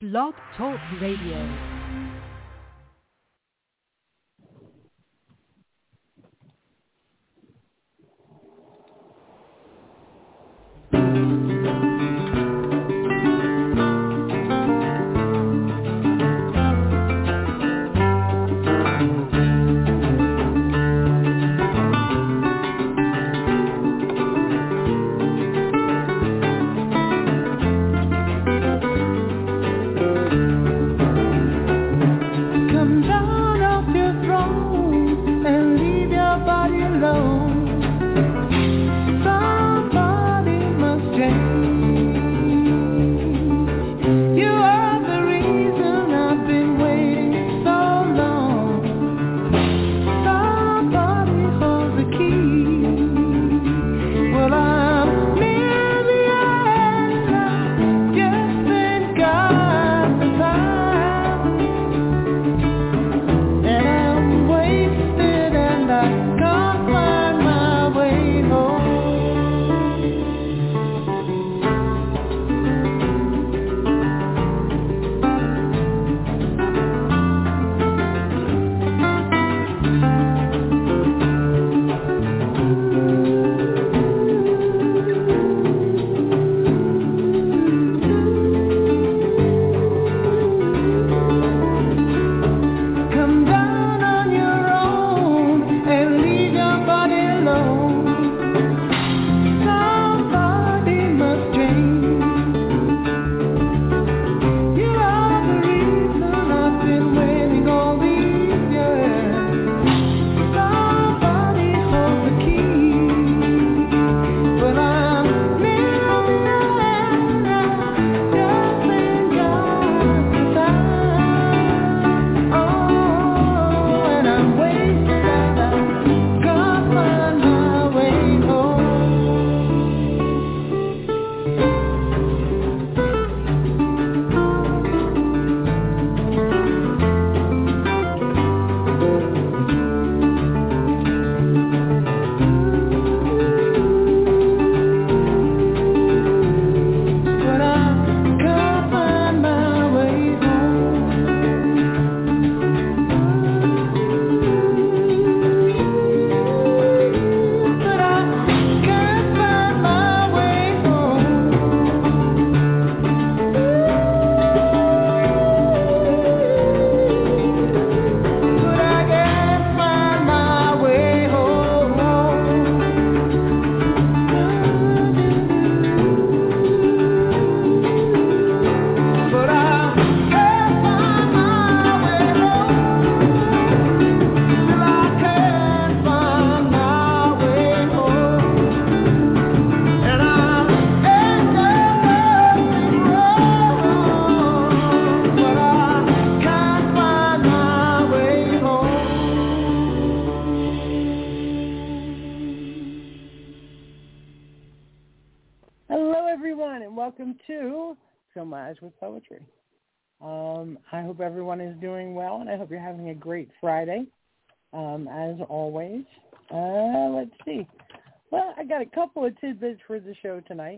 Blog Talk Radio. With poetry. I hope everyone is doing well, and I hope you're having a great Friday, as always. Let's see. Well, I got a couple of tidbits for the show tonight.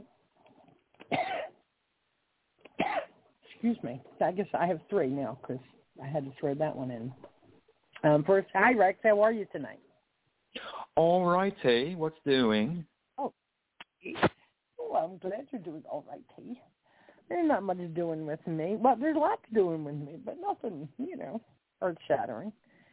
Excuse me. I guess I have three now because I had to throw that one in. First, hi, Rex. How are you tonight? All righty. What's doing? Oh, well, I'm glad you're doing all righty. There's not much doing with me. Well, there's lots doing with me, but nothing, earth-shattering.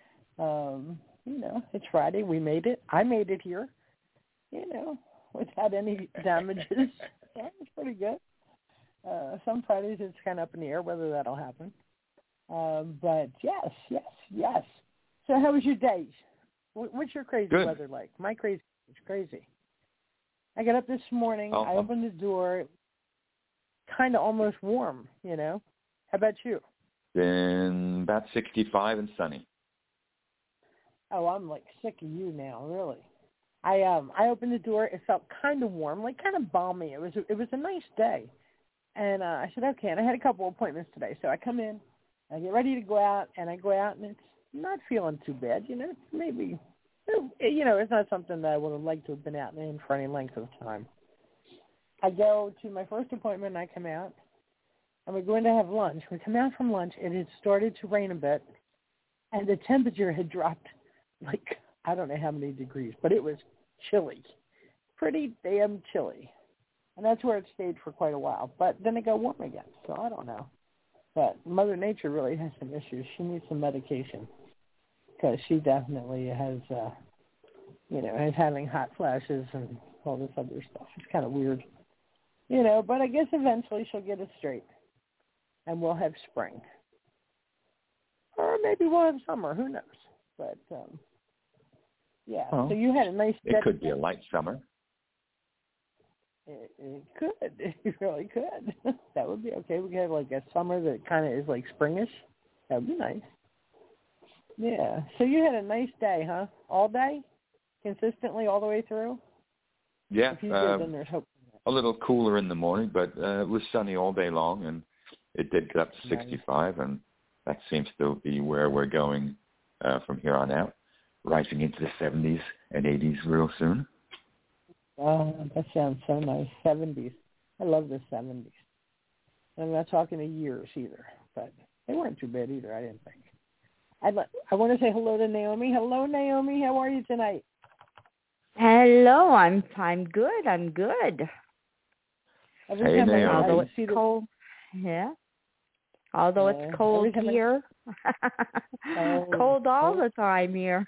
It's Friday. We made it. I made it here, without any damages. Yeah, it's pretty good. Some Fridays it's kind of up in the air whether that'll happen. But yes. So how was your days? What's your crazy Good. weather like? My crazy is crazy. I got up this morning. I opened the door. Kind of almost warm, How about you? Been about 65 and sunny. Oh, I'm like sick of you now, really. I opened the door. It felt kind of warm, like kind of balmy. It was a nice day, and I said okay. And I had a couple appointments today, so I come in, I get ready to go out, and I go out, and it's not feeling too bad, Maybe, it's not something that I would have liked to have been out in for any length of time. I go to my first appointment and I come out, and we're going to have lunch. We come out from lunch. It had started to rain a bit, and the temperature had dropped like, I don't know how many degrees, but it was chilly, pretty damn chilly. And that's where it stayed for quite a while. But then it got warm again, so I don't know. But Mother Nature really has some issues. She needs some medication because she definitely has, is having hot flashes and all this other stuff. It's kind of weird, but I guess eventually she'll get it straight and we'll have spring. Or maybe we'll have summer. Who knows? But, yeah. Well, so you had a nice... It could be a light summer. It could. It really could. That would be okay. We could have like a summer that kind of is like springish. That would be nice. Yeah. So you had a nice day, huh? All day? Consistently all the way through? Yeah. If you did, then there's hope. A little cooler in the morning, but it was sunny all day long, and it did get up to 65, and that seems to be where we're going from here on out, rising into the 70s and 80s real soon. That sounds so nice. 70s. I love the 70s. I'm not talking to years either, but they weren't too bad either, I didn't think. I want to say hello to Naomi. Hello, Naomi. How are you tonight? Hello. I'm good. I'm good. Hey, Naomi. Although it's cold. Yeah. Although it's cold here. Cold all the time here.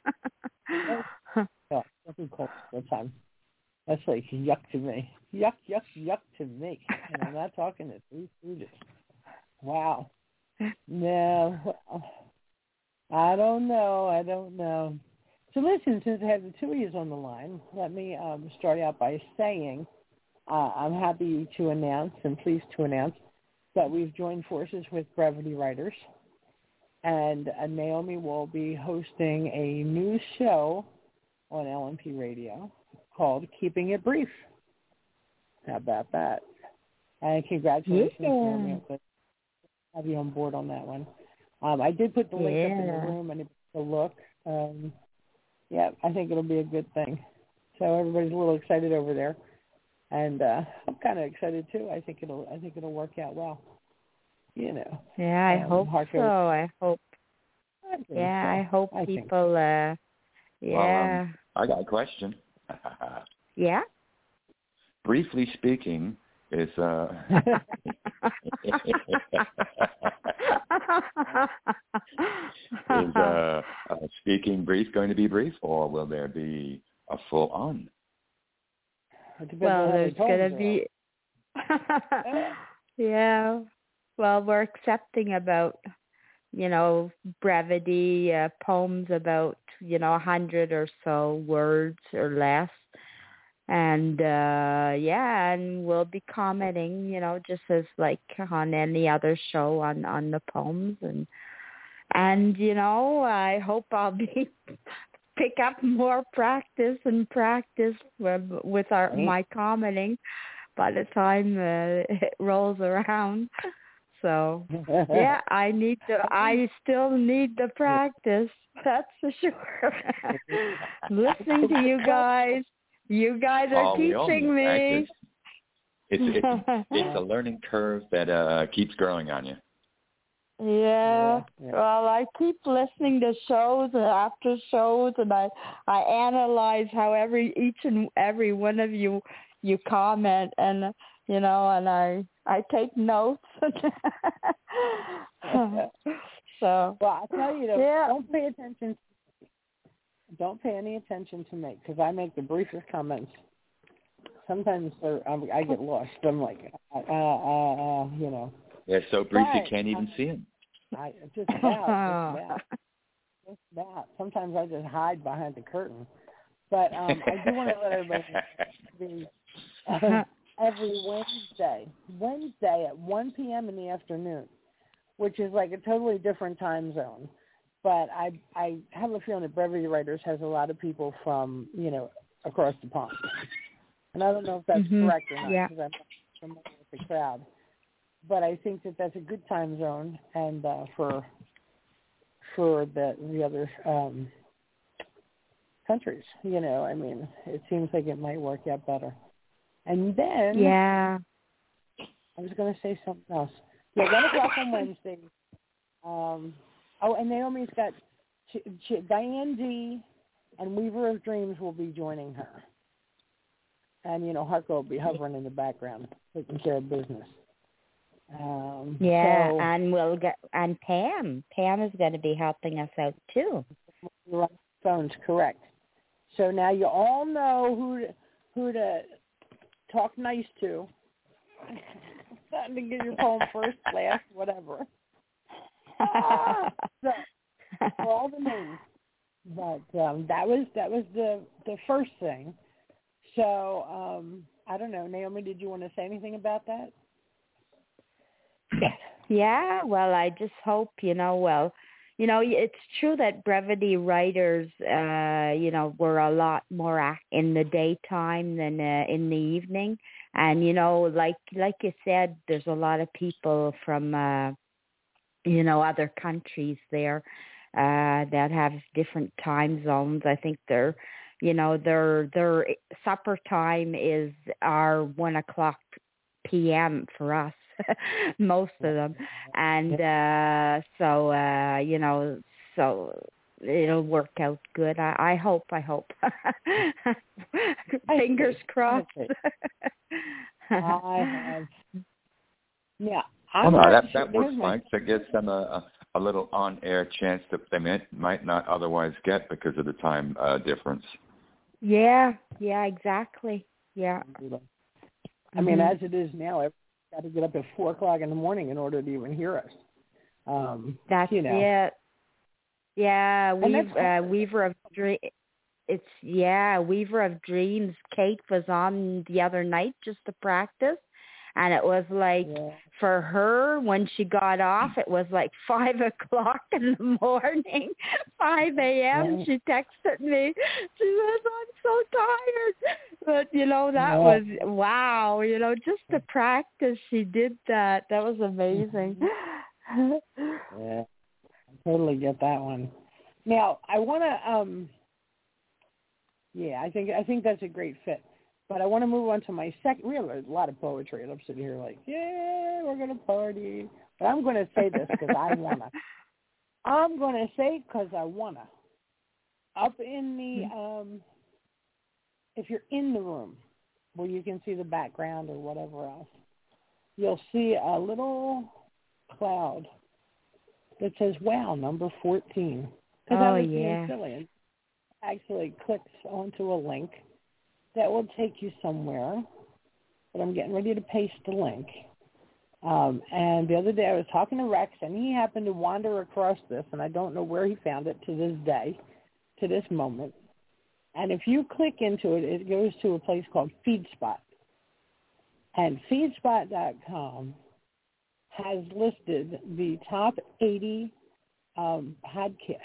Yeah, it's cold all the time. That's like yuck to me. Yuck, yuck, yuck to me. And I'm not talking to three stooges. Wow. No. I don't know. So listen, since I have the two of you on the line, let me start out by saying I'm happy to announce and pleased to announce that we've joined forces with Brevity Writers. And Naomi will be hosting a new show on LMP Radio called Keeping It Brief. How about that? And congratulations, Naomi. I'm glad to have you on board on that one. I did put the link up in the room and a look. Yeah, I think it'll be a good thing. So everybody's a little excited over there, and I'm kind of excited too. I think it'll work out well. Yeah, I hope so. I hope. I hope people. Yeah. Well, I got a question. Yeah. Briefly speaking, is speaking brief going to be brief, or will there be a full on? Well, there's going to be. Yeah. Well, we're accepting about, brevity, poems about, 100 or so words or less. And, and we'll be commenting, just as like on any other show on the poems. And I hope I'll pick up more practice with my commenting by the time it rolls around. So, yeah, I still need the practice. That's for sure. Listening to you guys. You guys are teaching me. It's a learning curve that keeps growing on you. Yeah. Well, I keep listening to shows and after shows, and I analyze how each and every one of you comment, and and I take notes. So. Well, I'll tell you, don't pay attention. Don't pay any attention to me because I make the briefest comments. Sometimes I get lost. I'm like, They're so brief you can't even see them. Just about. Sometimes I just hide behind the curtain. But I do want to let everybody know every Wednesday at 1 p.m. in the afternoon, which is like a totally different time zone. But I have a feeling that Brevity Writers has a lot of people from, across the pond. And I don't know if that's correct or not because I'm not familiar with the crowd. But I think that that's a good time zone and for the other countries. It seems like it might work out better. And then I was going to say something else. Yeah, 1 o'clock on Wednesday. And Naomi's got Diane D. and Weaver of Dreams will be joining her. And, Harko will be hovering in the background, taking care of business. And Pam. Pam is going to be helping us out, too. Phone's correct. So now you all know who to talk nice to. Starting to get your poem first, last, whatever. So, all the names. But that was the first thing. So I don't know, Naomi, did you want to say anything about that? Yeah, well, I just hope, it's true that Brevity writers, were a lot more in the daytime than in the evening. And, like you said, there's a lot of people from, other countries there that have different time zones. I think their supper time is our 1 o'clock p.m. for us. Most of them, and so it'll work out good. I hope. Fingers crossed. I have. Yeah. That works fine. So it gives them a little on-air chance that they might not otherwise get because of the time difference. Yeah. Exactly. Yeah. I mean, as it is now, got to get up at 4 o'clock in the morning in order to even hear us. That's it. Yeah, Weaver of Dreams. Weaver of Dreams. Kate was on the other night just to practice, and it was like for her when she got off, it was like 5 o'clock in the morning, 5 a.m. She texted me. She says, "I'm so tired." But, that was, wow, just to practice, she did that. That was amazing. Yeah, I totally get that one. Now, I want to, I think that's a great fit. But I want to move on to my second. We have a lot of poetry, and I'm sitting here like, yeah, we're going to party. But I'm going to say this because I want to. I'm going to say because I want to. Up in the... if you're in the room where you can see the background or whatever else, you'll see a little cloud that says, wow, number 14. Because I was being silly and actually clicks onto a link that will take you somewhere. But I'm getting ready to paste the link. And the other day I was talking to Rex, and he happened to wander across this, and I don't know where he found it to this day, to this moment. And if you click into it, it goes to a place called FeedSpot. And FeedSpot.com has listed the top 80 podcasts.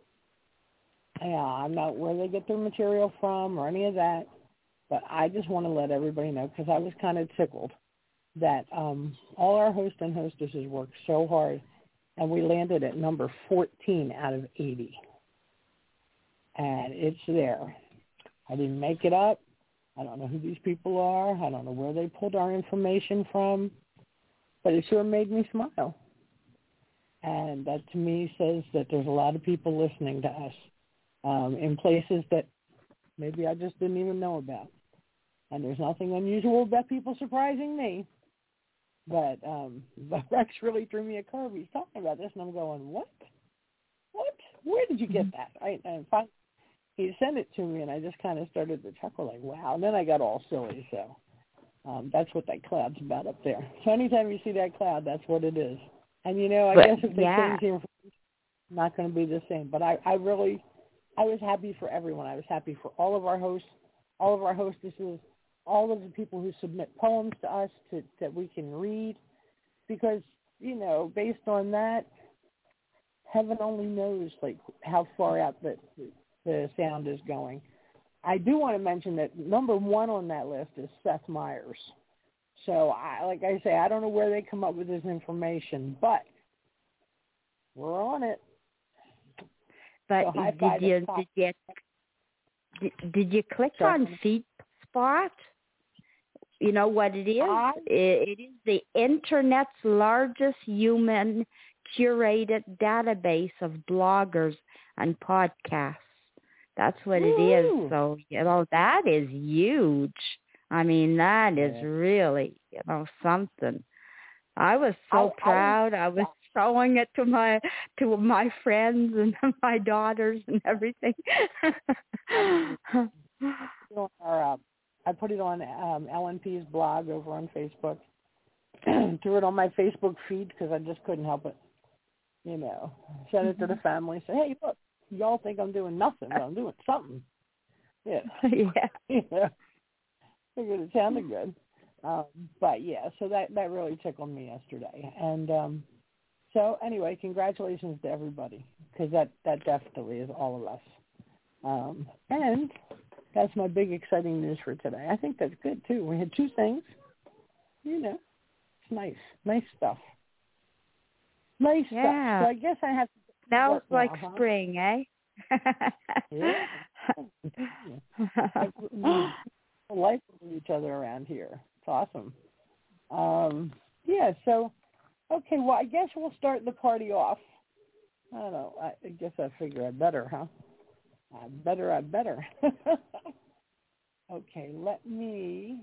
I'm not where they get their material from or any of that, but I just want to let everybody know because I was kind of tickled that all our hosts and hostesses worked so hard, and we landed at number 14 out of 80. And it's there. I didn't make it up. I don't know who these people are. I don't know where they pulled our information from, but it sure made me smile. And that to me says that there's a lot of people listening to us in places that maybe I just didn't even know about. And there's nothing unusual about people surprising me. But Rex really threw me a curve. He's talking about this, and I'm going, what? Where did you get that? And finally, he sent it to me, and I just kind of started to chuckle like, wow. And then I got all silly. So that's what that cloud's about up there. So anytime you see that cloud, that's what it is. And, I guess if they change the information, it's not going to be the same. But I was happy for everyone. I was happy for all of our hosts, all of our hostesses, all of the people who submit poems to us that we can read. Because, based on that, heaven only knows, like, how far out the sound is going. I do want to mention that number 1 on that list is Seth Meyers. So, I don't know where they come up with this information, but we're on it. But so did you click on FeedSpot? You know what it is? It is the Internet's largest human curated database of bloggers and podcasts. That's what it is. So, that is huge. I mean, that is really, something. I was so proud. I was showing it to my friends and my daughters and everything. I put it on LNP's blog over on Facebook. Threw it on my Facebook feed because I just couldn't help it. Sent it to the family. Say, hey, look, y'all think I'm doing nothing, but I'm doing something. Yeah. Yeah. Figured it sounded good. But yeah, so that really tickled me yesterday. And so anyway, congratulations to everybody, because that definitely is all of us. And that's my big exciting news for today. I think that's good too. We had two things. It's nice stuff. Nice stuff. So I guess I have to. Smells like spring, eh? Yeah. We like each other around here. It's awesome. So, okay, well, I guess we'll start the party off. I don't know. I guess I figure I better, huh? I better. Okay, let me...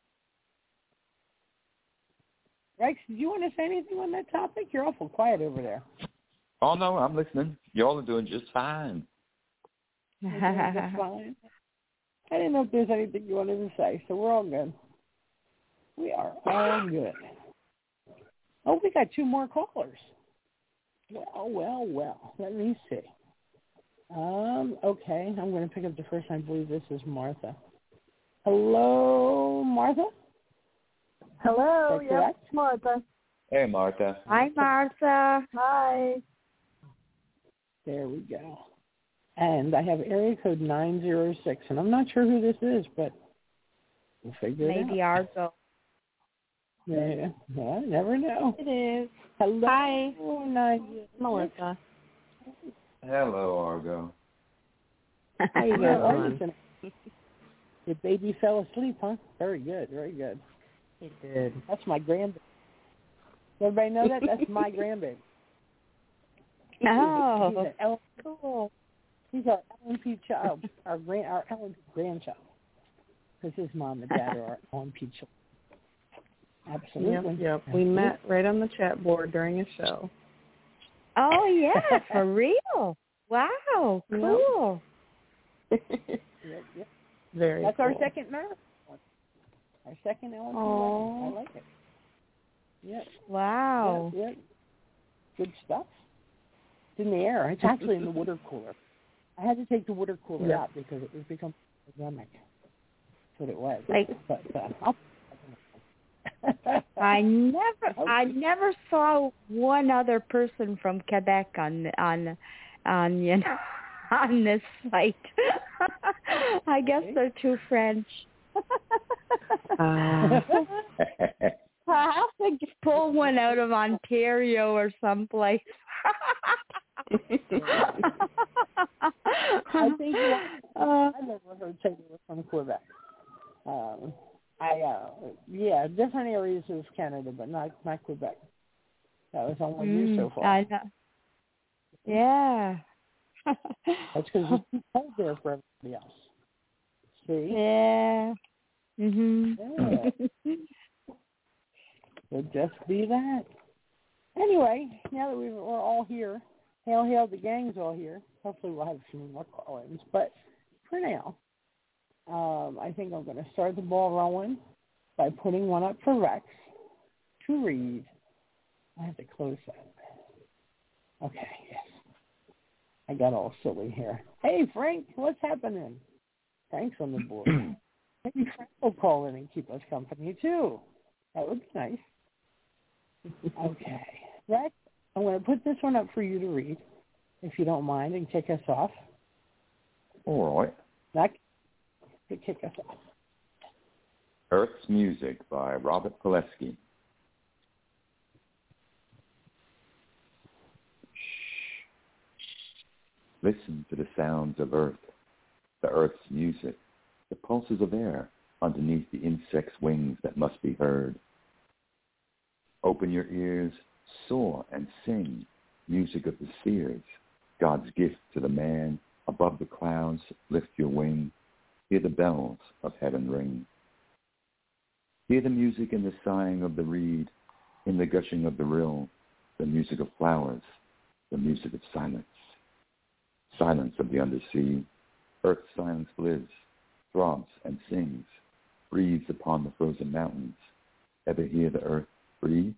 Rex, do you want to say anything on that topic? You're awful quiet over there. Oh, no, I'm listening. Y'all are doing just fine. Just fine. I didn't know if there's anything you wanted to say, so we're all good. We are all good. Oh, we got two more callers. Well. Let me see. Okay, I'm going to pick up the first. I believe this is Martha. Hello, Martha? Hello, yes, Martha. Hey, Martha. Hi, Martha. Hi. There we go. And I have area code 906, and I'm not sure who this is, but we'll figure it out. Maybe Argo. Yeah, well, I never know. It is. Hello. Hi. Melissa. Hello, Argo. How you doing? Your baby fell asleep, huh? Very good, very good. He did. That's my grandbaby. Everybody know that? That's my grandbaby. Oh, cool. He's our LNP child, our LNP grandchild. Because his mom and dad are our LNP children. Absolutely. Yep. We met right on the chat board during a show. Oh, yeah, for real. Wow, cool. Yep. Very That's cool. our second marathon. Our second LNP. I like it. Yep. Wow. Yep. Good stuff. It's in the air. It's actually in the water cooler. I had to take the water cooler out because it was becoming pandemic. That's what it was. I never saw one other person from Quebec on this site. I guess they're too French. I have to pull one out of Ontario or someplace. I think I never heard say they were from Quebec. Different areas of Canada, but not Quebec. That was only you so far. I know. Yeah. That's because it's too cold there for everybody else. See? Yeah. Mhm. Yeah. It'll just be that. Anyway, now that we're all here, hail, the gang's all here. Hopefully we'll have some more call-ins. But for now, I think I'm going to start the ball rolling by putting one up for Rex to read. I have to close that. Okay, yes. I got all silly here. Hey, Frank, what's happening? Frank's on the board. Maybe Frank will call in and keep us company, too. That would be nice. Okay. Rex, I'm going to put this one up for you to read, if you don't mind, and kick us off. All right. That to kick us off. Earth's Music by Robert Pileski. Listen to the sounds of Earth, the Earth's music, the pulses of air underneath the insect's wings that must be heard. Open your ears, soar and sing, music of the spheres, God's gift to the man. Above the clouds, lift your wing, hear the bells of heaven ring. Hear the music in the sighing of the reed, in the gushing of the rill, the music of flowers, the music of silence. Silence of the undersea, earth's silence lives, throbs and sings, breathes upon the frozen mountains. Ever hear the earth breathe?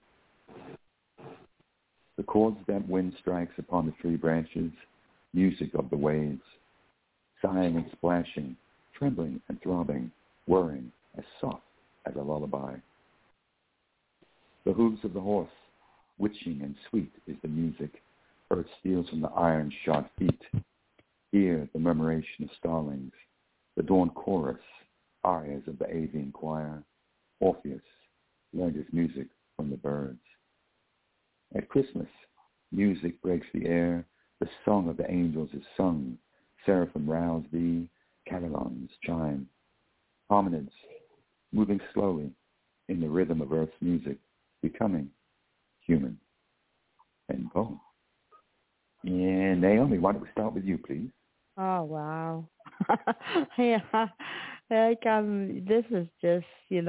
The chords that wind strikes upon the tree branches, music of the waves, sighing and splashing, trembling and throbbing, whirring as soft as a lullaby. The hooves of the horse, witching and sweet is the music, earth steals from the iron-shod feet. Hear the murmuration of starlings, the dawn chorus, arias of the avian choir. Orpheus learned his music from the birds. At Christmas, music breaks the air, the song of the angels is sung, seraphim rouse thee, carillons chime. Hominids, moving slowly in the rhythm of earth's music, becoming human. End poem. And Naomi, why don't we start with you, please? Oh, wow. Yeah, like this is just,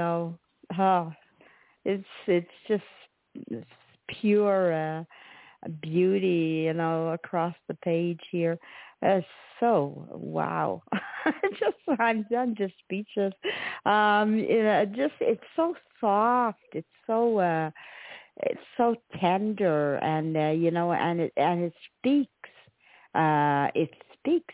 it's just it's pure beauty, across the page here. So wow. I'm just speechless. It's so soft. It's so tender, and it speaks. It speaks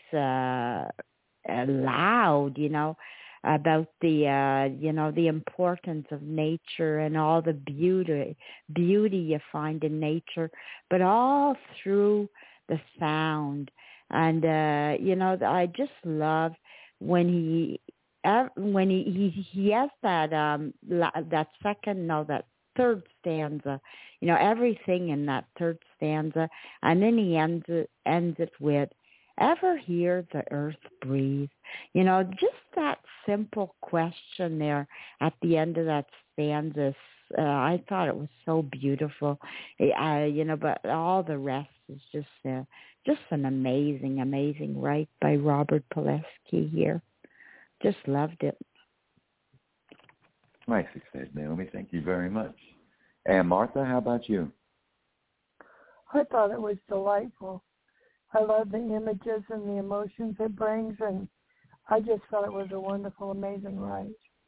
loud, about the importance of nature and all the beauty you find in nature, but all through the sound. And I just love when he has that third stanza, everything in that third stanza, and then he ends it with, ever hear the earth breathe? Just that simple question there at the end of that stanza. I thought it was so beautiful, but all the rest is just an amazing write by Robert Pileski here. Just loved it. Nicely said, Naomi. Thank you very much. And Martha, how about you? I thought it was delightful. I love the images and the emotions it brings, and I just thought it was a wonderful, amazing ride.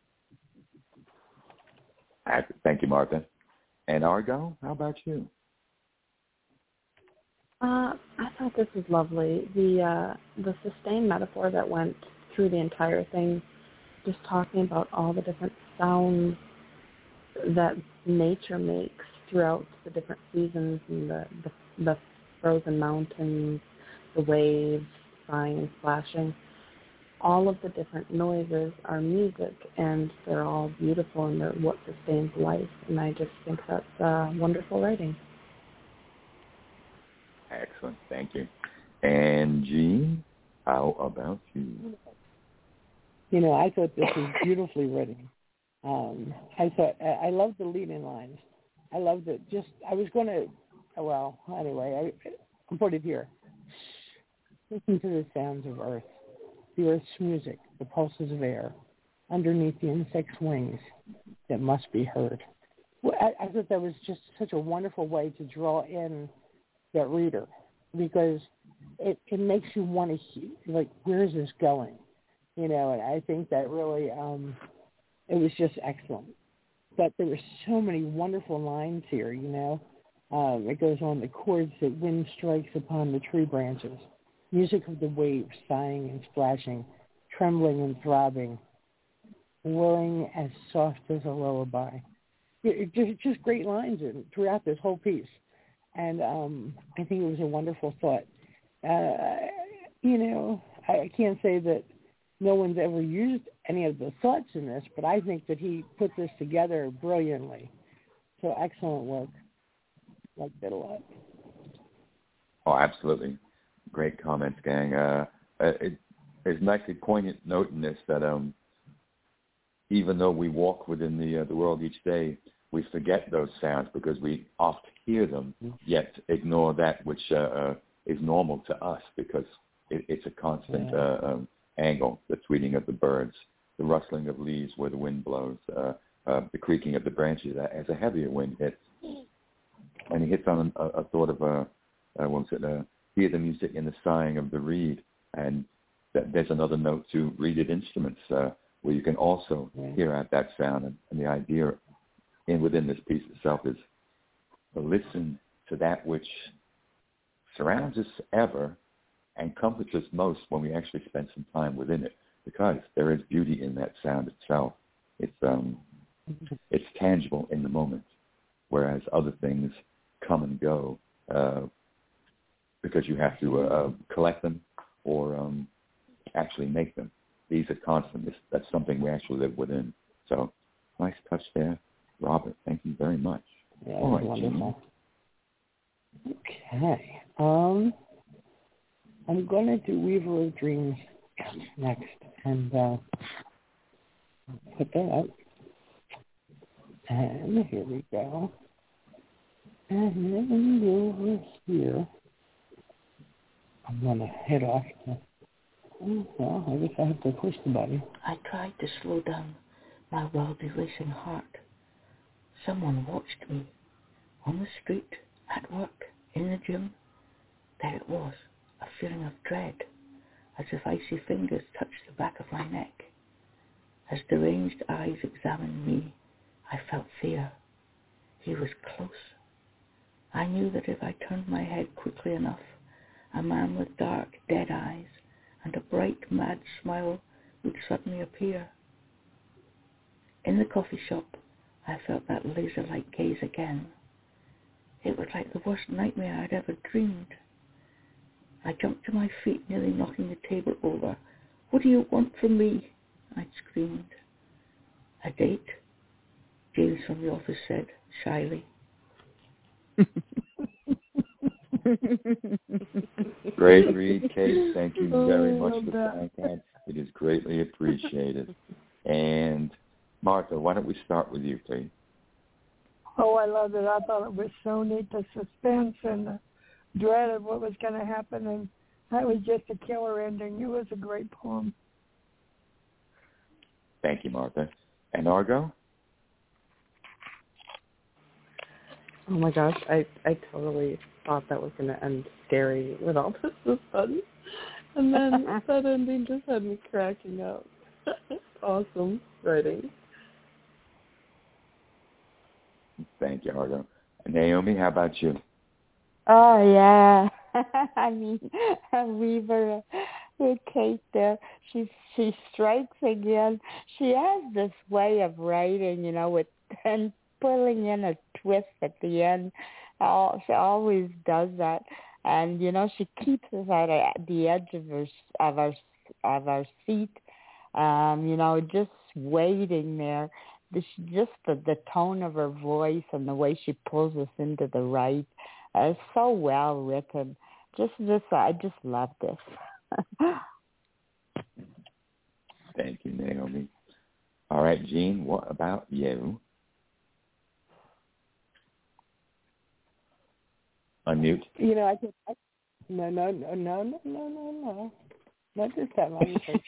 Thank you, Martha. And Argo, how about you? I thought this was lovely. The sustained metaphor that went through the entire thing, just talking about all the different sounds that nature makes throughout the different seasons, and the frozen mountains, the waves, sighing and splashing. All of the different noises are music, and they're all beautiful, and they're what sustains life. And I just think that's wonderful writing. Excellent. Thank you. And Jean, how about you? I thought this was beautifully written. I loved the lead-in lines. I loved it. I'm put it here. Listen to the sounds of earth, the earth's music, the pulses of air, underneath the insect's wings that must be heard. Well, I thought that was just such a wonderful way to draw in that reader, because it makes you want to hear, like, where is this going? And I think that really, it was just excellent. But there were so many wonderful lines here, It goes on, the chords that wind strikes upon the tree branches, music of the waves, sighing and splashing, trembling and throbbing, whirring as soft as a lullaby. Just great lines throughout this whole piece. And I think it was a wonderful thought. I can't say that no one's ever used any of the thoughts in this, but I think that he put this together brilliantly. So excellent work. Liked it a lot. Oh, absolutely. Great comments, gang. There's nicely poignant note in this that even though we walk within the world each day, we forget those sounds because we oft hear them, yet ignore that which is normal to us because it's a constant angle, the tweeting of the birds, the rustling of leaves where the wind blows, the creaking of the branches as a heavier wind hits. And he hits on a sort of hear the music in the sighing of the reed. And there's another note to reeded instruments where you can also hear out that sound. And the idea within this piece itself is to listen to that which surrounds us ever and comforts us most when we actually spend some time within it, because there is beauty in that sound itself. It's tangible in the moment, whereas other things come and go because you have to collect them or actually make them. These are constant. That's something we actually live within. So nice touch there, Robert. Thank you very much. Yeah, all right, wonderful. Okay. I'm going to do Weaver of Dreams next, and put that up. And here we go. And then over here, I'm going to head off. Well, I guess I have to push the button. I tried to slow down my wildly racing heart. Someone watched me. On the street, at work, in the gym. There it was, a feeling of dread, as if icy fingers touched the back of my neck. As deranged eyes examined me, I felt fear. He was close. I knew that if I turned my head quickly enough, a man with dark, dead eyes and a bright, mad smile would suddenly appear. In the coffee shop, I felt that laser-like gaze again. It was like the worst nightmare I'd ever dreamed. I jumped to my feet, nearly knocking the table over. "What do you want from me?" I screamed. "A date?" James from the office said, shyly. Great read, Kate. Thank you very much for that. It is greatly appreciated. And Martha, why don't we start with you, please? Oh, I loved it. I thought it was so neat, the suspense and the dread of what was going to happen, and that was just a killer ending. It was a great poem. Thank you, Martha. And Argo? Oh my gosh, I totally thought that was going to end scary with all this suspense. And then that ending just had me cracking up. Awesome writing. Thank you, Argo. And Naomi, how about you? Oh, yeah. I mean, Weaver, Kate there, she strikes again. She has this way of writing, with and pulling in a twist at the end. She always does that. And, she keeps us at the edge of our seat, just waiting there. Just the tone of her voice and the way she pulls us into the right is so well written. I just love this. Thank you, Naomi. All right, Jean, what about you? Unmute. No. Not this time.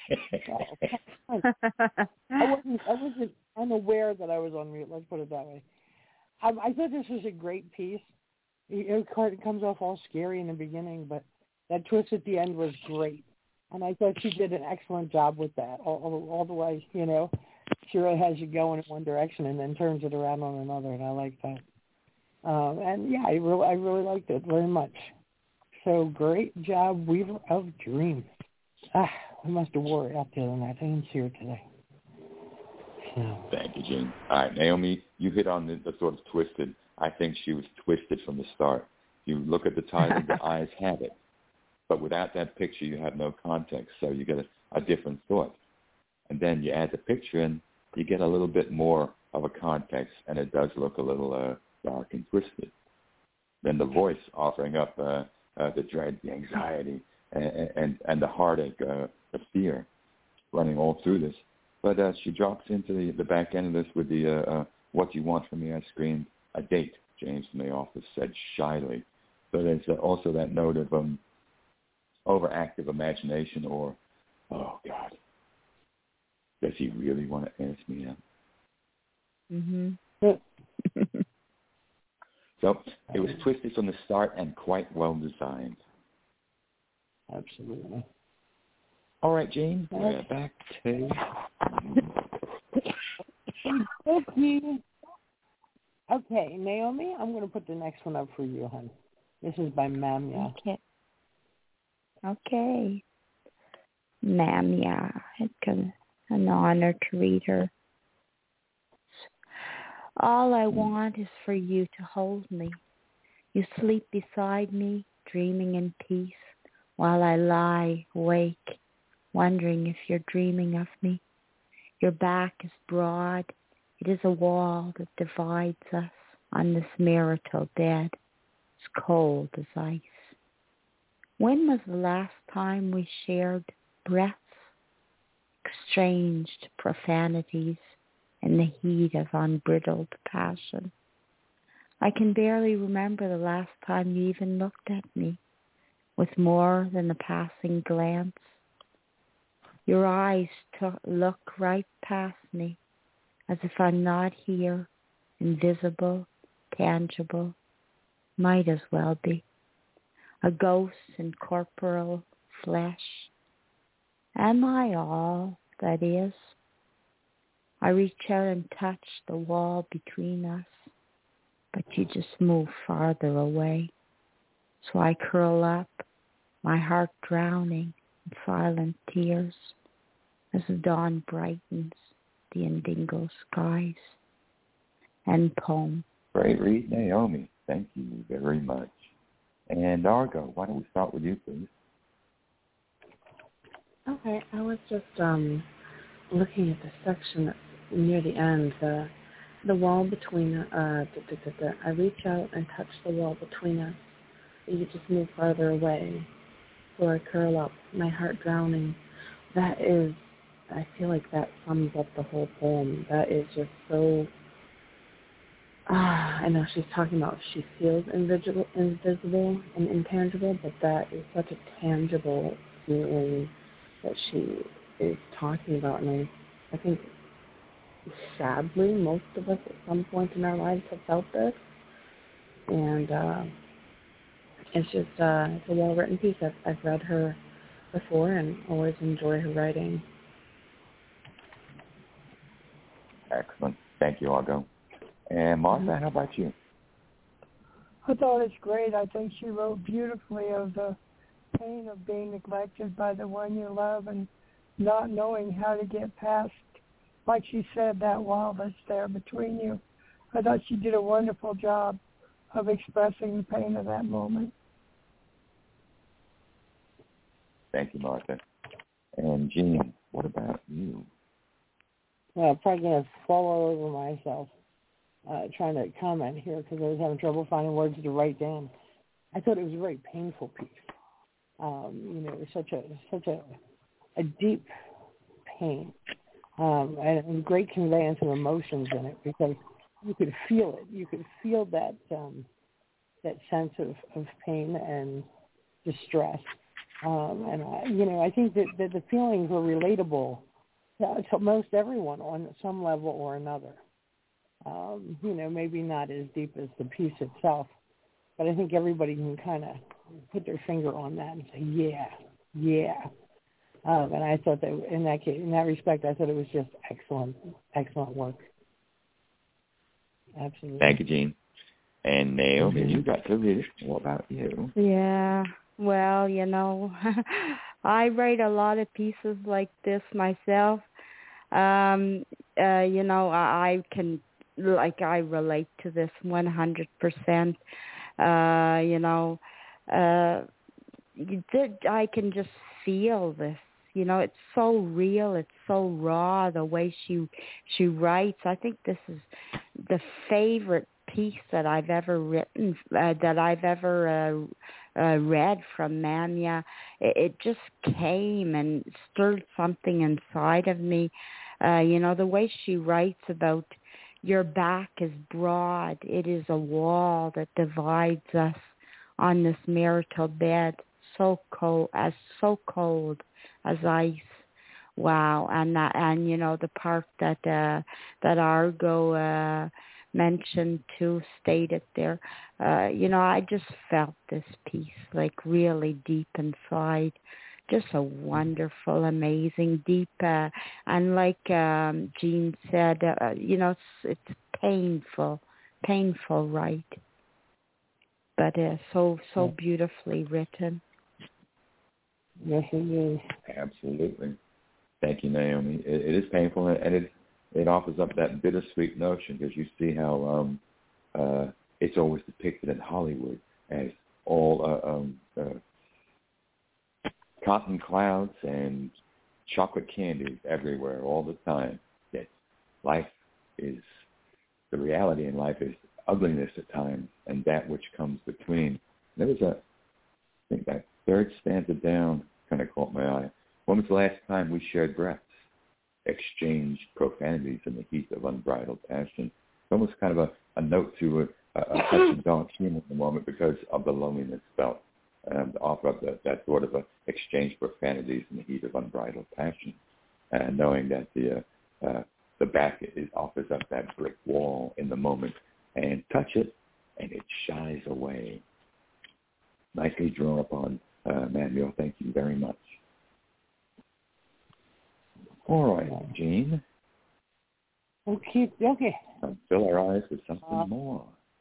I wasn't unaware that I was on mute. Let's put it that way. I thought this was a great piece. It comes off all scary in the beginning, but that twist at the end was great. And I thought she did an excellent job with that all the way, She really has you going in one direction and then turns it around on another, and I like that. I really liked it very much. So great job, Weaver of Dreams. I must have wore it out the other night. I didn't see her today. So. Thank you, Jean. All right, Naomi, you hit on the sort of twisted. I think she was twisted from the start. You look at the title, the eyes have it. But without that picture, you have no context, so you get a different thought. And then you add the picture, and you get a little bit more of a context, and it does look a little dark and twisted. Then the voice offering up the dread, the anxiety, and the heartache, the fear running all through this. But she drops into the back end of this with the, what do you want from me? I screamed, a date, James from the office said shyly. So there's also that note of overactive imagination or, oh, God, does he really want to ask me out? Mm-hmm. So it was twisted from the start and quite well designed. Absolutely. All right, Jane, we're back to... Okay, Naomi, I'm going to put the next one up for you, hon. This is by Mamya. Okay. Mamya. It's an honor to read her. All I want is for you to hold me. You sleep beside me, dreaming in peace, while I lie awake, wondering if you're dreaming of me. Your back is broad. It is a wall that divides us on this marital bed. It's cold as ice. When was the last time we shared breaths, exchanged profanities in the heat of unbridled passion? I can barely remember the last time you even looked at me with more than a passing glance. Your eyes look right past me, as if I'm not here, invisible, tangible, might as well be. A ghost in corporal flesh. Am I all that is? I reach out and touch the wall between us, but you just move farther away. So I curl up, my heart drowning in silent tears as the dawn brightens the indigo skies. End poem. Great read, Naomi. Thank you very much. And Argo, why don't we start with you, please? Okay, I was just looking at the section that's near the end, the wall between, I reach out and touch the wall between us. You just move farther away. So I curl up, my heart drowning. That is, I feel like that sums up the whole poem. That is just so, I know she's talking about she feels invisible and intangible, but that is such a tangible feeling that she is talking about. And I think, sadly, most of us at some point in our lives have felt this. And it's just, it's a well-written piece. I've read her before and always enjoy her writing. Excellent. Thank you, Argo. And Martha, how about you? I thought it's great. I think she wrote beautifully of the pain of being neglected by the one you love and not knowing how to get past, like she said, that wall that's there between you. I thought she did a wonderful job of expressing the pain of that moment. Thank you, Martha. And Jean, what about you? Well, I'm probably going to fall all over myself trying to comment here because I was having trouble finding words to write down. I thought it was a very painful piece. It was such a deep pain and great conveyance of emotions in it because you could feel it. You could feel that sense of pain and distress. I think that the feelings were relatable to most everyone on some level or another. Maybe not as deep as the piece itself, but I think everybody can kind of put their finger on that and say, yeah. And I thought that in that respect, I thought it was just excellent work. Absolutely. Thank you, Jean. And Naomi, you got to read it. What about you? Yeah. Well, I write a lot of pieces like this myself. I can, I relate to this 100%. I can just feel this. It's so real. It's so raw, the way she writes. I think this is the favorite piece that I've ever written, that I've ever read from Mamya. It just came and stirred something inside of me. The way she writes about your back is broad. It is a wall that divides us on this marital bed, so cold as ice. Wow, and the part that Argo mentioned too, stated there. I just felt this piece like really deep inside. Just a wonderful, amazing, deep, and like Jean said, it's painful, right? But so beautifully written. Yes, it is. Absolutely. Thank you, Naomi. It is painful, and it offers up that bittersweet notion, because you see how it's always depicted in Hollywood as all cotton clouds and chocolate candies everywhere all the time. Yet the reality in life is ugliness at times, and that which comes between. There was I think that third stanza down kind of caught my eye. When was the last time we shared breaths, exchanged profanities in the heat of unbridled passion? It's almost kind of a note to a touch of dark humor in the moment because of the loneliness felt. To offer up that sort of exchange profanities in the heat of unbridled passion, and knowing that the back offers up that brick wall in the moment, and touch it, and it shies away. Nicely drawn upon, Manuel. Thank you very much. All right, Jean. Okay. Fill our eyes with something more.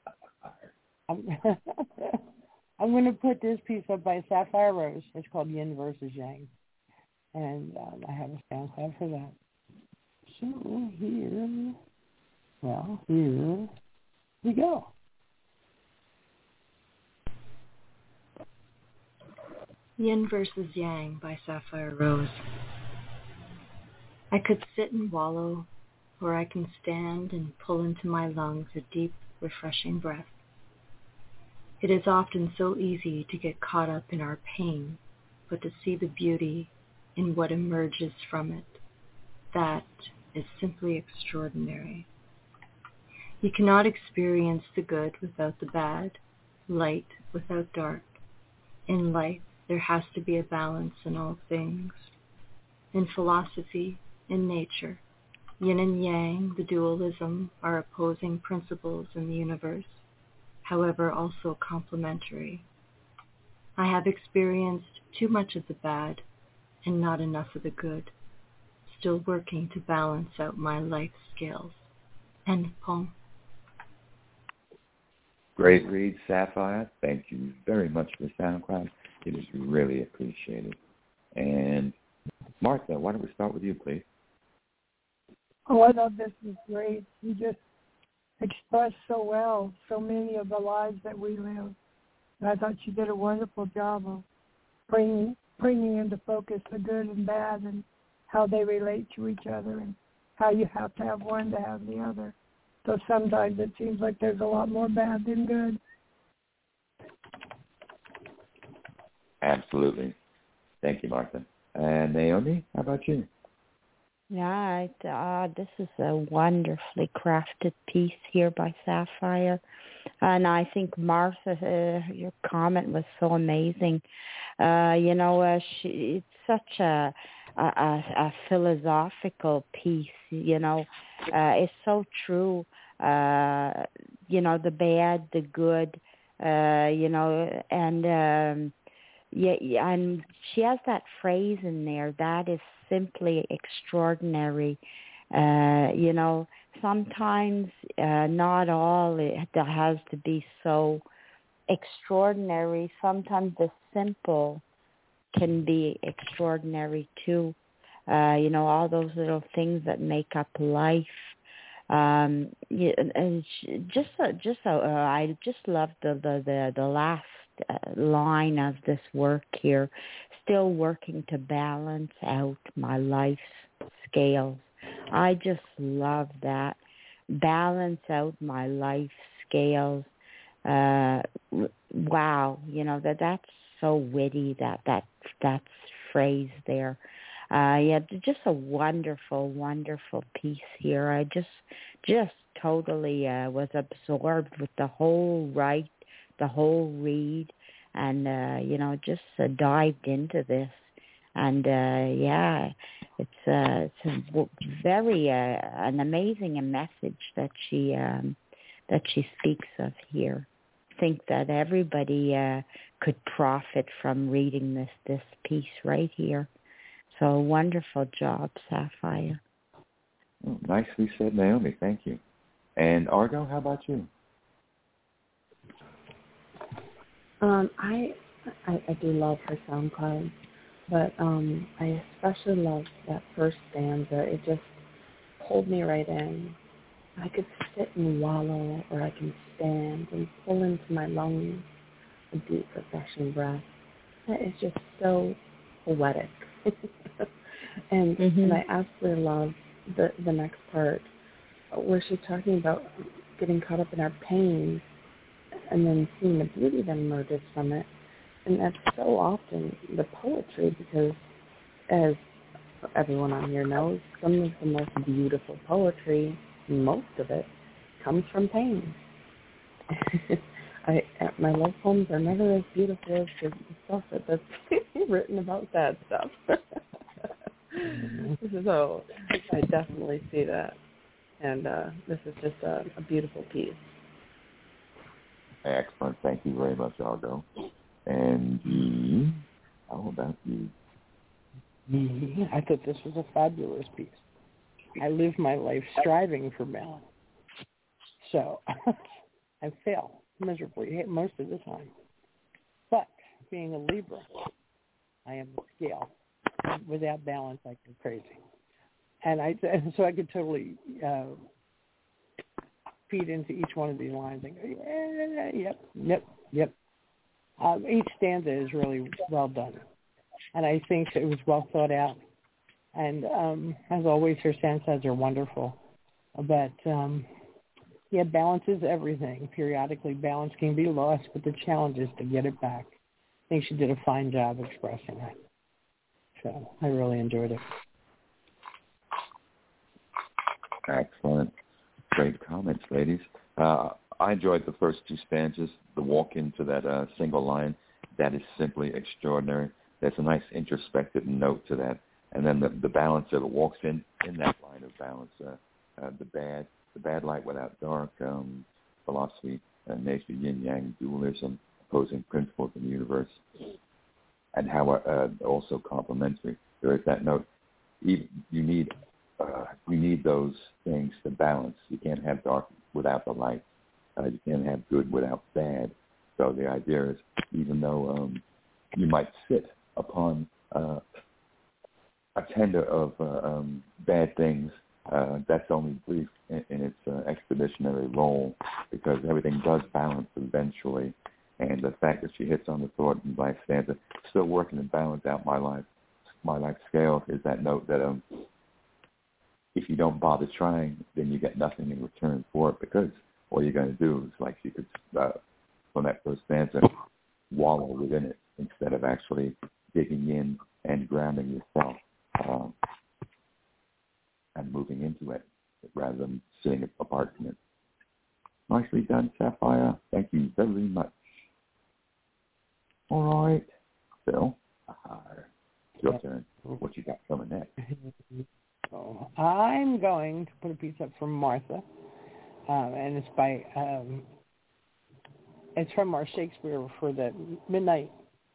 I'm going to put this piece up by Sapphire Rose. It's called Yin versus Yang. And I have a SoundCloud for that. So here we go. Yin versus Yang by Sapphire Rose. I could sit and wallow, or I can stand and pull into my lungs a deep, refreshing breath. It is often so easy to get caught up in our pain, but to see the beauty in what emerges from it, that is simply extraordinary. You cannot experience the good without the bad, light without dark. In life, there has to be a balance in all things. In philosophy, in nature, yin and yang, the dualism, are opposing principles in the universe, however also complementary. I have experienced too much of the bad and not enough of the good, still working to balance out my life scales. End poem. Great read, Sapphire. Thank you very much for the SoundCloud. It is really appreciated. And Martha, why don't we start with you, please? Oh, I thought this was great. You just expressed so well so many of the lives that we live. And I thought you did a wonderful job of bringing into focus the good and bad and how they relate to each other and how you have to have one to have the other. So sometimes it seems like there's a lot more bad than good. Absolutely. Thank you, Martha. And Naomi, how about you? Yeah, this is a wonderfully crafted piece here by Sapphire. And I think, Martha, your comment was so amazing. It's such a philosophical piece, It's so true. The bad, the good, and and she has that phrase in there, that is simply extraordinary. Sometimes not all it has to be so extraordinary. Sometimes the simple can be extraordinary too. All those little things that make up life. And I just love the last line of this work here. Still working to balance out my life's scales. I just love that. Balance out my life scales. Wow, that's so witty, that phrase there. Just a wonderful, wonderful piece here. I just totally was absorbed with the whole read, and just dived into this. And it's a very an amazing message that she speaks of here. I think that everybody could profit from reading this piece right here. So wonderful job, Sapphire. Oh, nicely said, Naomi. Thank you. And Argo, how about you? I do love her sound clouds, but I especially love that first stanza. It just pulled me right in. I could sit and wallow, or I can stand and pull into my lungs a deep, refreshing breath. That is just so poetic. and I absolutely love the next part where she's talking about getting caught up in our pain and then seeing the beauty that emerges from it. And that's so often the poetry, because as everyone on here knows, some of the most beautiful poetry, most of it, comes from pain. My love poems are never as beautiful as the stuff that's written about sad stuff. So I definitely see that. And this is just a beautiful piece. Excellent. Thank you very much, Argo. And you? How about you? I thought this was a fabulous piece. I live my life striving for balance. So I fail miserably most of the time. But being a Libra, I am the scale. Without balance, I go crazy. And so I could totally feed into each one of these lines and go, yep. Each stanza is really well done. And I think it was well thought out. And as always, her stanzas are wonderful. But, balance is everything. Periodically, balance can be lost, but the challenge is to get it back. I think she did a fine job expressing that. So I really enjoyed it. Excellent. Great comments, ladies. I enjoyed the first two stanzas, the walk into that single line. That is simply extraordinary. There's a nice introspective note to that. And then the balance of it walks in that line of balance, the bad light without dark, philosophy, nature, yin-yang, dualism, opposing principles in the universe, and how also complementary. There is that note. You need those things to balance. You can't have dark without the light. You can't have good without bad. So the idea is, even though you might sit upon a tender of bad things, that's only brief in its expeditionary role, because everything does balance eventually. And the fact that she hits on the thought in Black stanza, still working to balance out my life scale, is that note that if you don't bother trying, then you get nothing in return for it, because all you're going to do is, like she could, from that first stanza, wallow within it instead of actually digging in and grounding yourself and moving into it rather than sitting apart from it. Nicely done, Sapphire. Thank you very much. All right, Phil, your turn. What you got coming next? So I'm going to put a piece up from Martha, and it's by it's from our Shakespeare for the Midsummer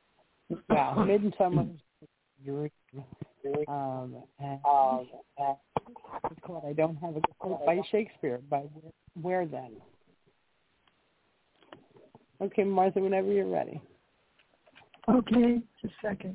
Dream. And it's called I Don't Have a Quote by Shakespeare. By Where Then? Okay, Martha, whenever you're ready. Okay, just a second.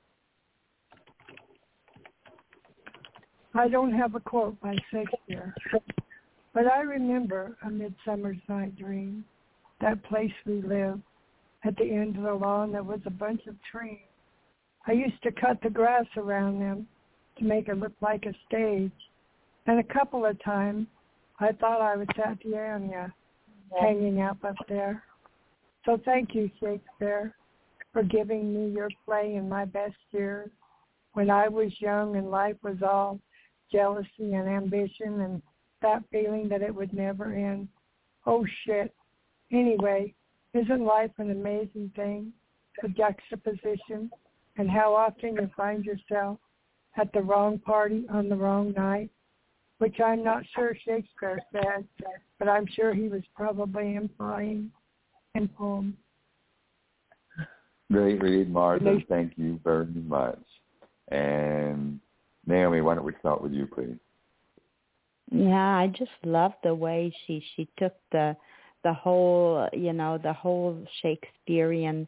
I don't have a quote by Shakespeare, but I remember A Midsummer's Night Dream, that place we lived. At the end of the lawn there was a bunch of trees. I used to cut the grass around them to make it look like a stage, and a couple of times I thought I was Tatiana hanging up there. So thank you, Shakespeare, for giving me your play in my best years. when I was young and life was all jealousy and ambition and that feeling that it would never end. Oh, shit. Anyway, isn't life an amazing thing, the juxtaposition, and how often you find yourself at the wrong party on the wrong night, which I'm not sure Shakespeare said, but I'm sure he was probably implying in poem. Great read, Martha. Thank you very much. And Naomi, why don't we start with you, please? Yeah, I just love the way she took the whole, the whole Shakespearean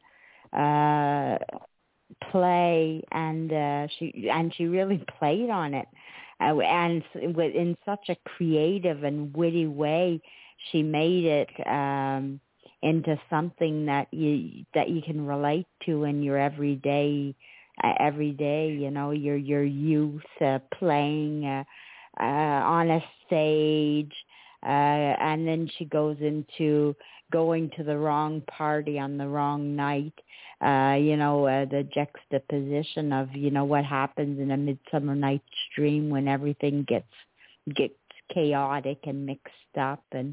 play, and she really played on it, and in such a creative and witty way. She made it into something that you can relate to in your everyday, your youth playing on a stage, and then she goes into going to the wrong party on the wrong night. The juxtaposition of what happens in A Midsummer Night's Dream when everything gets chaotic and mixed up, and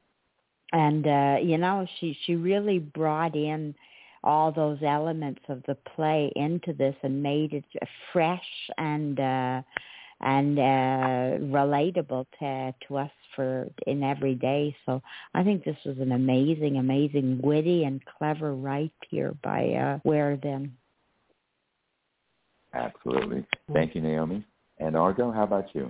she really brought in all those elements of the play into this and made it fresh and relatable to us in every day. So I think this was an amazing, witty and clever write here by Wareden. Absolutely. Thank you, Naomi. And Argo, how about you?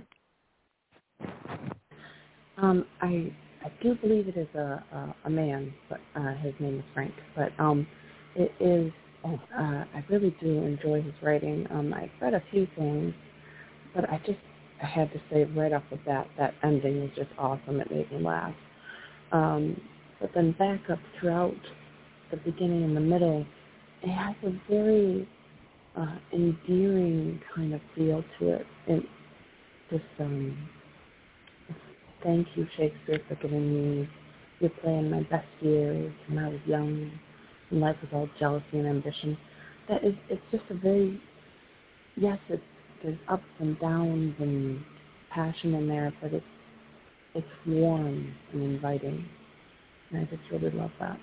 I do believe it is a man, but his name is Frank. But it is. I really do enjoy his writing. I've read a few things, but I had to say right off the bat that ending was just awesome. It made me laugh. But then back up throughout the beginning and the middle, it has a very endearing kind of feel to it. And just thank you, Shakespeare, for giving me your play in my best years when I was young and life was all jealousy and ambition. It's just a very, yes, there's ups and downs and passion in there, but it's warm and inviting. And I just really love that.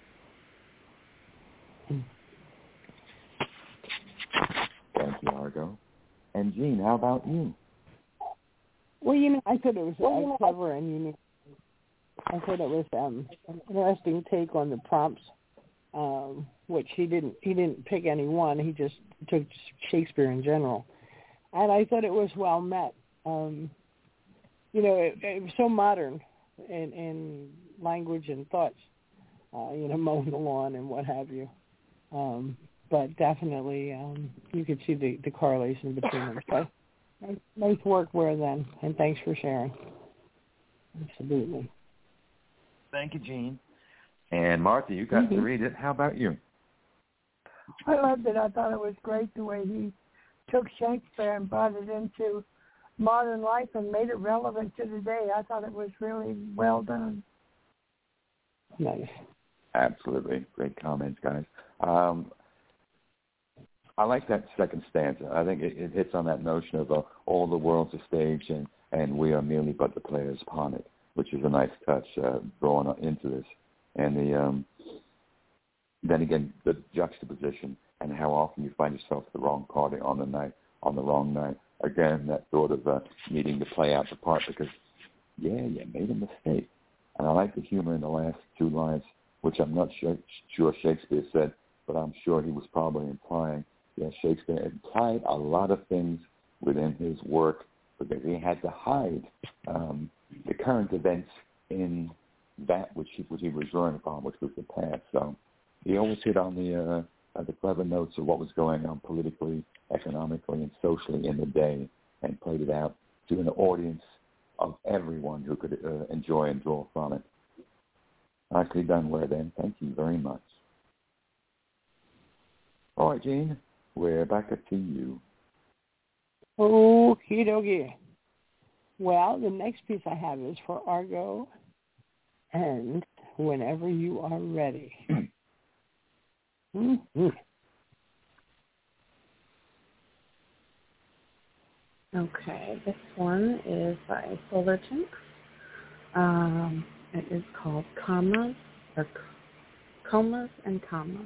Thank you, Argo. And Jean, how about you? Well, I thought it was clever and unique. I thought it was an interesting take on the prompts, which he didn't pick any one. He just took Shakespeare in general. And I thought it was well met. It was so modern in language and thoughts, mowing the lawn and what have you. But definitely you could see the correlation between them. So nice work, Wareden, and thanks for sharing. Absolutely. Thank you, Jean. And Martha, you got to read it. How about you? I loved it. I thought it was great the way he took Shakespeare and brought it into modern life and made it relevant to today. I thought it was really well done. Nice. Absolutely. Great comments, guys. I like that second stanza. I think it hits on that notion of all the world's a stage and we are merely but the players upon it, which is a nice touch drawn into this. And then again, the juxtaposition and how often you find yourself at the wrong party on the wrong night. Again, that thought of needing to play out the part because, you made a mistake. And I like the humor in the last two lines, which I'm not sure Shakespeare said, but I'm sure he was probably implying. Shakespeare implied a lot of things within his work because he had to hide the current events in that which he was drawing upon, which was the past. So he always hit on the clever notes of what was going on politically, economically, and socially in the day, and played it out to an audience of everyone who could enjoy and draw from it. Nicely done, Wareden. Thank you very much. All right, Jean, we're back up to you. Okie dokie. Well, the next piece I have is for Argo, and whenever you are ready. Okay, this one is by Solar Tinks. It is called Comas and Commas.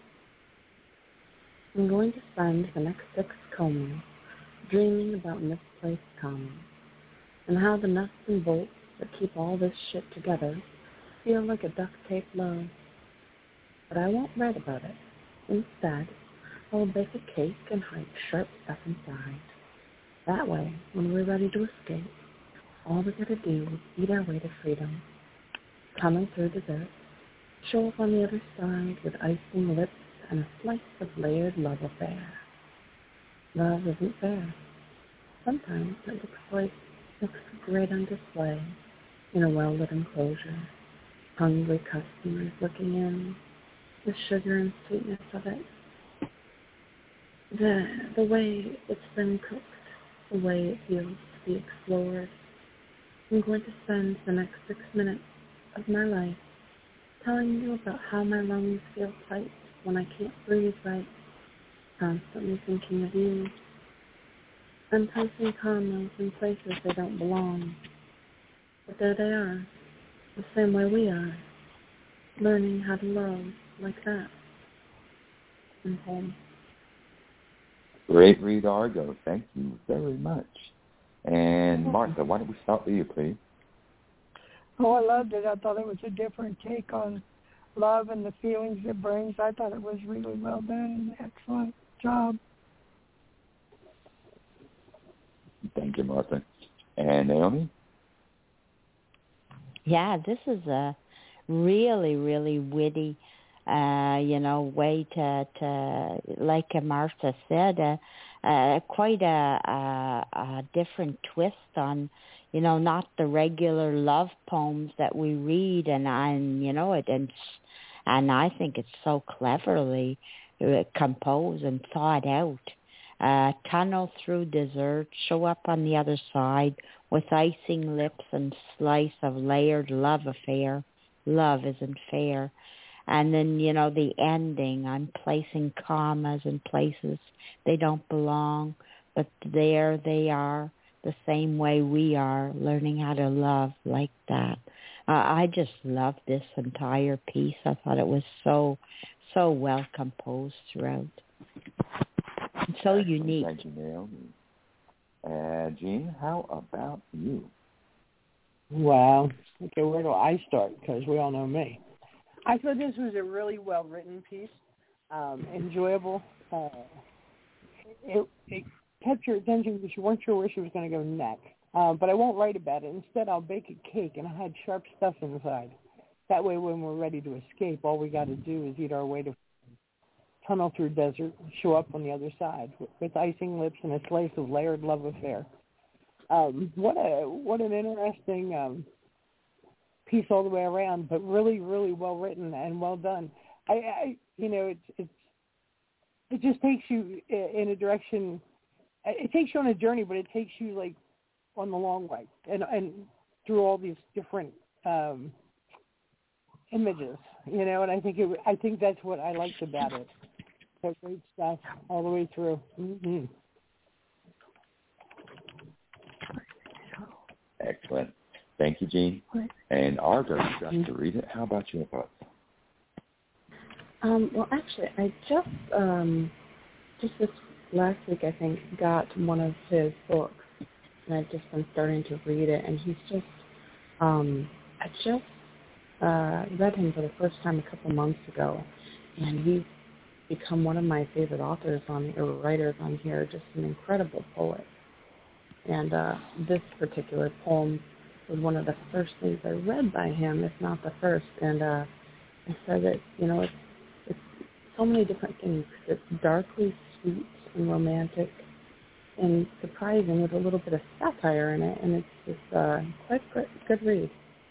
I'm going to spend the next 6 comas dreaming about misplaced commas and how the nuts and bolts that keep all this shit together feel like a duct tape love. But I won't write about it. Instead, I will bake a cake and hide sharp stuff inside. That way, when we're ready to escape, all we gotta do is eat our way to freedom. Coming through dessert, show up on the other side with icing lips and a slice of layered love affair. Love isn't fair. Sometimes it looks great on display in a well-lit enclosure. Hungry customers looking in, the sugar and sweetness of it. The way it's been cooked, the way it feels to be explored. I'm going to spend the next 6 minutes of my life telling you about how my lungs feel tight when I can't breathe right, constantly thinking of you. I'm placing commas in places they don't belong. But there they are, the same way we are, learning how to love like that. And home. Great read, Argo. Thank you very much. And Martha, why don't we start with you, please? Oh, I loved it. I thought it was a different take on love and the feelings it brings. I thought it was really well done. Excellent job. Thank you, Martha. And Naomi? Yeah, this is a really, really witty, way to like Martha said, quite a different twist on, not the regular love poems that we read, and I think it's so cleverly composed and thought out. Tunnel through dessert, show up on the other side with icing lips and slice of layered love affair. Love isn't fair. And then, the ending, I'm placing commas in places they don't belong, but there they are, the same way we are, learning how to love like that. I just loved this entire piece. I thought it was so well composed throughout. And so unique. Thank you, Naomi. Jean, how about you? Wow. Okay, where do I start? Because we all know me. I thought this was a really well-written piece, enjoyable. It kept your attention because you weren't sure where she was going to go next. But I won't write about it. Instead, I'll bake a cake and hide sharp stuff inside. That way, when we're ready to escape, all we got to do is eat our way to tunnel through desert, show up on the other side with icing lips and a slice of layered love affair. What an interesting piece all the way around, but really, really well written and well done. It just takes you in a direction. It takes you on a journey, but it takes you like on the long way and through all these different images, And I think that's what I liked about it. So great stuff all the way through. Mm-hmm. Excellent. Thank you, Jean. And Argo, you got to read it. How about your thoughts? Well, actually, I just this last week, I think, got one of his books, and I've just been starting to read it, and he's just, I just read him for the first time a couple months ago, and he's become one of my favorite authors writers on here, just an incredible poet. And this particular poem was one of the first things I read by him, if not the first. And I said that, it's so many different things. It's darkly sweet and romantic and surprising with a little bit of satire in it. And it's quite a good read.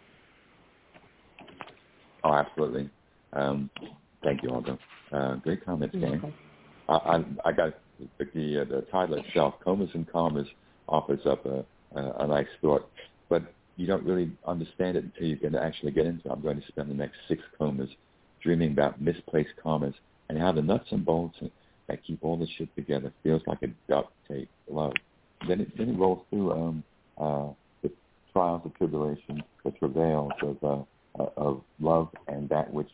Oh, absolutely. Thank you, Aldo. Great comments, Dan. I got the title itself, Comas and Commas, offers up a nice thought, but you don't really understand it until you can actually get into it. I'm going to spend the next 6 comas dreaming about misplaced commas and how the nuts and bolts that keep all this shit together feels like a duct tape glove. then it rolls through the trials, the tribulations, the travails of love and that which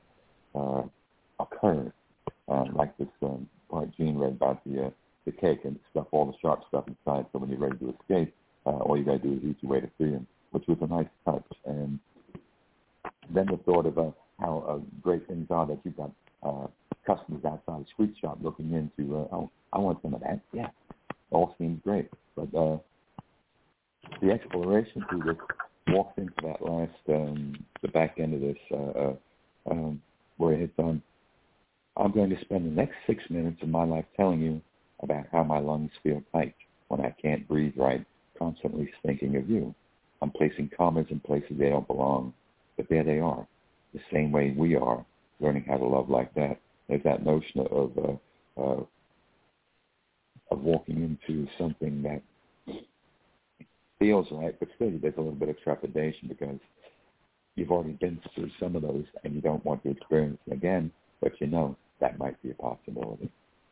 occurs. Like this part Jean read about the cake and stuff, all the sharp stuff inside. So when you're ready to escape, all you got to do is eat your way to freedom, which was a nice touch. And then the thought of how great things are that you've got customers outside the sweet shop looking into, I want some of that. Yeah, all seems great. But the exploration through this walks into that last, the back end of this, where it hits on, I'm going to spend the next 6 minutes of my life telling you about how my lungs feel tight when I can't breathe right, constantly thinking of you. I'm placing commas in places they don't belong, but there they are, the same way we are, learning how to love like that. There's that notion of walking into something that feels right, but still there's a little bit of trepidation because you've already been through some of those and you don't want to experience them again, but you know that might be a possibility.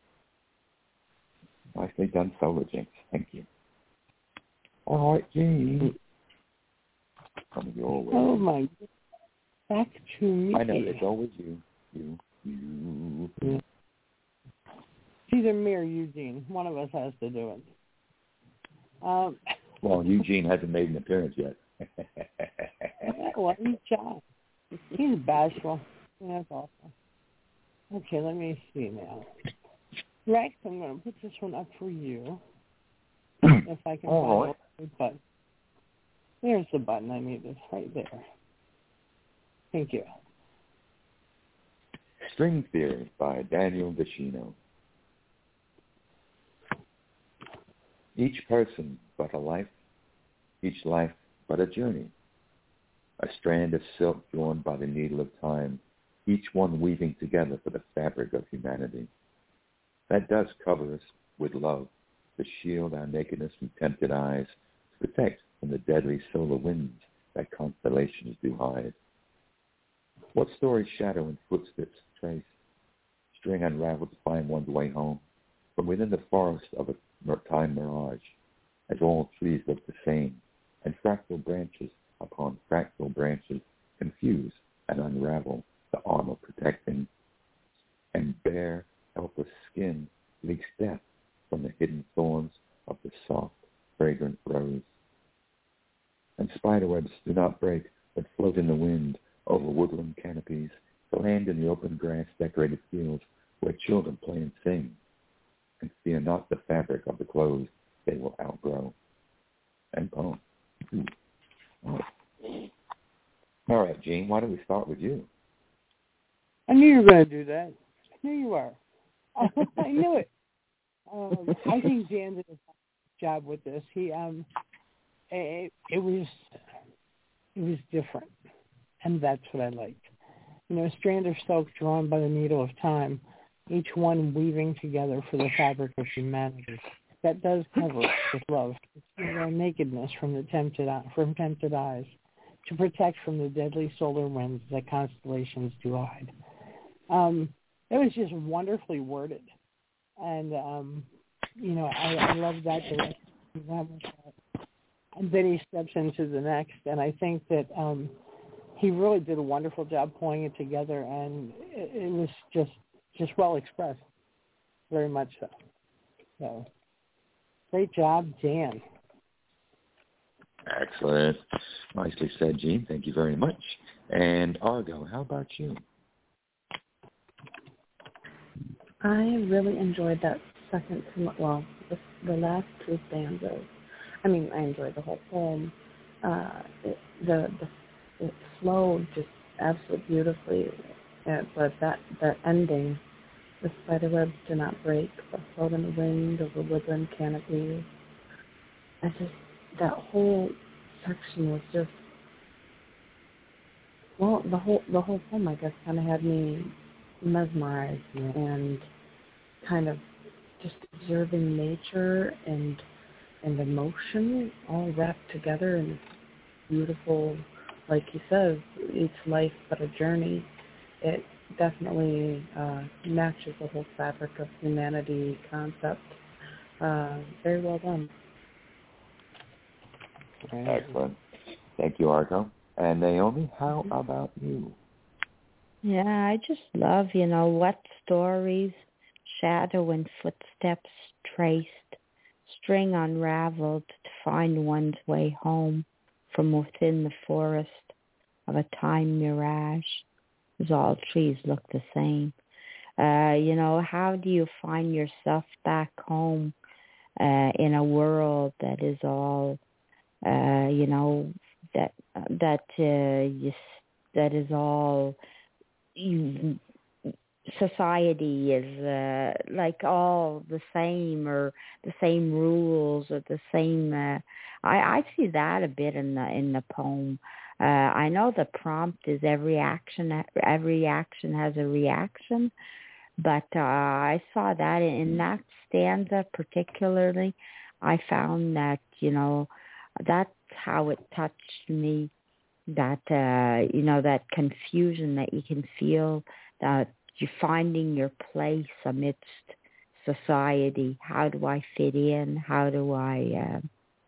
Nicely done, Solar Jinx. Thank you. All right, Jean. Coming your way. Oh, my goodness. Back to me. I know, it's always you. Yeah. It's either me or Eugene. One of us has to do it. Well, Eugene hasn't made an appearance yet. Well, he's shy. He's bashful. Yeah, that's awesome. Okay, let me see now. Rex, I'm going to put this one up for you. If I can find the button. There's the button I need. It's right there. Thank you. String Theory by Daniel Deshino. Each person but a life, each life but a journey. A strand of silk drawn by the needle of time, each one weaving together for the fabric of humanity. That does cover us with love, to shield our nakedness from tempted eyes, to protect from the deadly solar winds that constellations do hide. What stories shadow and footsteps trace, string unraveled to find one's way home, from within the forest of a time mirage, as all trees look the same, and fractal branches upon fractal branches confuse and unravel the armor protecting, and bare, helpless skin leaks death from the hidden thorns of the soft, fragrant rose. And spiderwebs do not break, but float in the wind over woodland canopies, to land in the open grass-decorated fields where children play and sing, and fear not the fabric of the clothes they will outgrow. And poem. All right, Jean, why don't we start with you? I knew you were going to do that. I knew you were. I knew it. I think Dan did a job with this. He, it was different, and that's what I liked. You know, a strand of silk drawn by the needle of time, each one weaving together for the fabric of humanity. That does cover us with love. It's our nakedness from tempted eyes, to protect from the deadly solar winds that constellations do hide. It was just wonderfully worded, and you know, I love that direction. And then he steps into the next, and I think that he really did a wonderful job pulling it together, and it was just well expressed, very much so. So, great job, Dan. Excellent. Nicely said, Jean. Thank you very much. And Argo, how about you? I really enjoyed that second, the last two stanzas. I mean, I enjoyed the whole poem. It flowed just absolutely beautifully, but that ending, the spiderwebs do not break, but float in the wind over woodland canopies. That whole section was just, well, the whole poem, I guess, kind of had me mesmerized and kind of just observing nature and emotion all wrapped together in beautiful, like he says, each life but a journey. It definitely matches the whole fabric of humanity concept. Very well done. Excellent. Thank you, Argo. And Naomi, how about you? Yeah, I just love, what stories, shadow and footsteps traced, string unraveled to find one's way home from within the forest of a time mirage, as all trees look the same. How do you find yourself back home in a world that is all, that is all, society is like all the same, or the same rules, or the same. I see that a bit in the poem. I know the prompt is every action has a reaction, but I saw that in that stanza particularly. I found that that's how it touched me. That that confusion that you can feel, that you're finding your place amidst society. How do I fit in? How do I?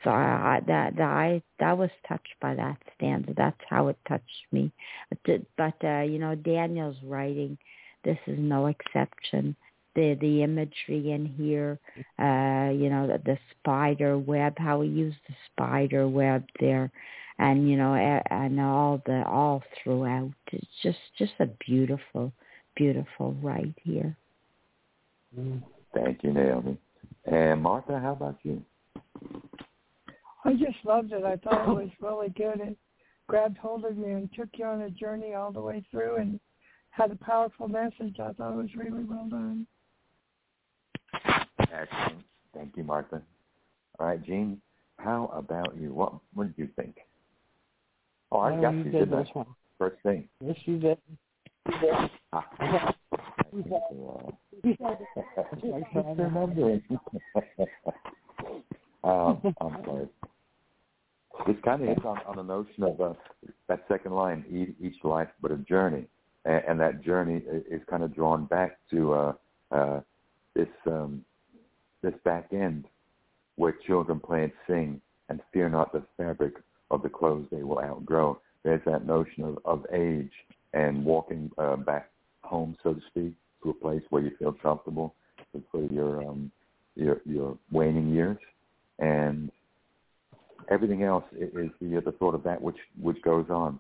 That was touched by that stanza. That's how it touched me. But Daniel's writing, this is no exception. The imagery in here, the spider web, how he used the spider web there, and and all throughout. It's just a beautiful, beautiful write here. Thank you, Naomi. And Martha, how about you? I just loved it. I thought it was really good. It grabbed hold of you and took you on a journey all the way through and had a powerful message. I thought it was really well done. Excellent. Thank you, Martha. All right, Jean, how about you? What did you think? Oh, I got you did this one. First thing. Yes, you did. Remembering. I'm sorry. This kind of hits on the notion of that second line, each life but a journey. And that journey is kind of drawn back to this back end where children play and sing and fear not the fabric of the clothes they will outgrow. There's that notion of age and walking back home, so to speak, to a place where you feel comfortable for your waning years. And everything else is the thought of that which goes on.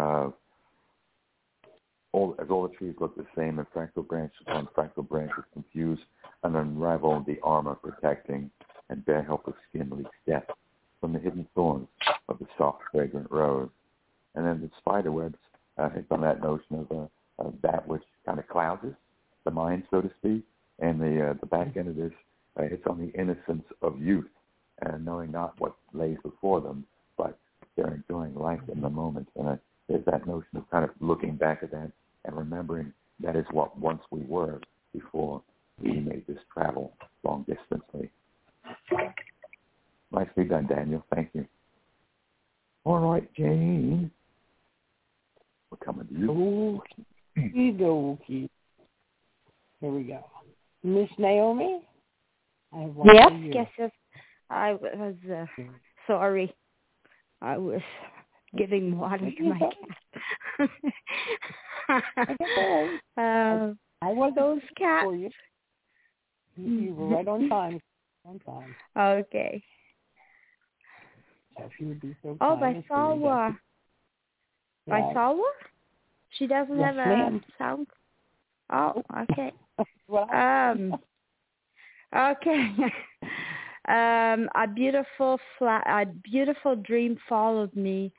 All the trees look the same, and fractal branches upon fractal branches confuse and unravel the armor protecting, and bare helpless skin leaks death from the hidden thorns of the soft, fragrant rose. And then the spider webs hits on that notion of that which kind of clouds the mind, so to speak. And the back end of this hits on the innocence of youth, and knowing not what lays before them, but they're enjoying life in the moment. And there's that notion of kind of looking back at that and remembering that is what once we were before we made this travel long distantly. Nicely done, Daniel. Thank you. All right, Jane. We're coming to you. Okie. Here we go. Miss Naomi? Yes. I was sorry. I was giving water to my cat. I was those cats. For you. You were right on time. Okay. So if you would be so by kind. Salwa. By Salwa? She doesn't have a sound? Oh, okay. Okay. A beautiful dream followed me.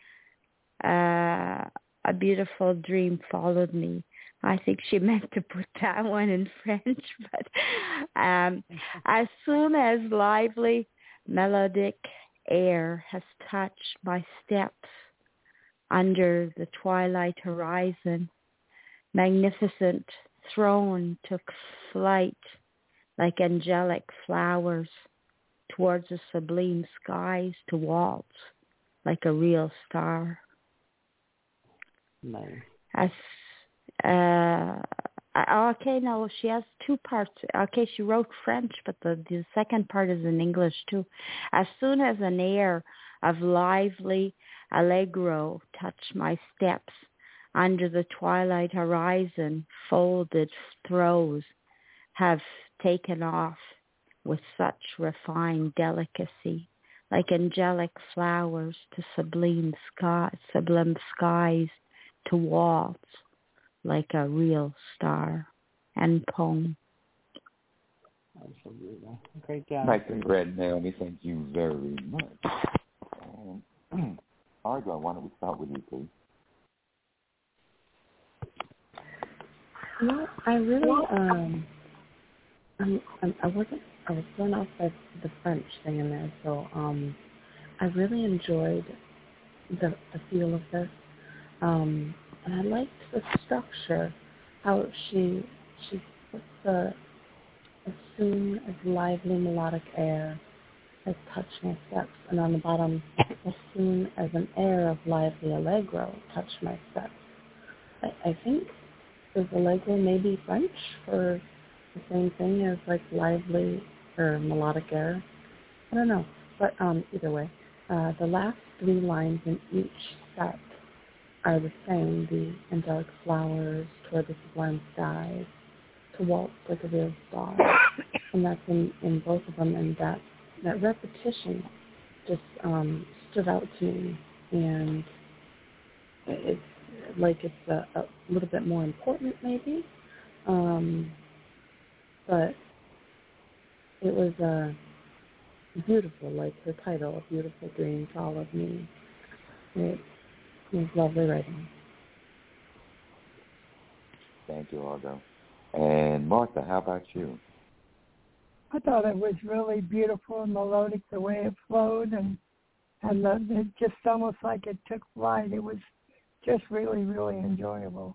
A beautiful dream followed me. I think she meant to put that one in French, but as soon as lively, melodic air has touched my steps under the twilight horizon, magnificent throne took flight like angelic flowers towards the sublime skies to waltz like a real star. Nice. Okay, no, she has two parts. Okay, she wrote French, but the second part is in English too. As soon as an air of lively allegro touch my steps. Under the twilight horizon, folded throws have taken off with such refined delicacy, like angelic flowers to sublime skies to waltz like a real star. End poem. Absolutely. Great job. Nice and read, Naomi. Thank you very much. Argo, why don't we start with you, please? No, I really, I was thrown off by the French thing in there, so I really enjoyed the feel of this, and I liked the structure, how she puts as soon as lively melodic air has touched my steps, and on the bottom, as soon as an air of lively allegro touched my steps. I think is allegro maybe French for the same thing as like lively or melodic air? I don't know. But either way, the last three lines in each set are the same. The angelic flowers toward the sublime skies, to waltz like a real star. And that's in both of them. And that repetition just stood out to me. And it's like it's a little bit more important maybe. But it was beautiful, like the title, A Beautiful Dream Followed Me. It was lovely writing. Thank you, Argo. And Martha, how about you? I thought it was really beautiful and melodic the way it flowed, and it just almost like it took flight. It was just really, really enjoyable.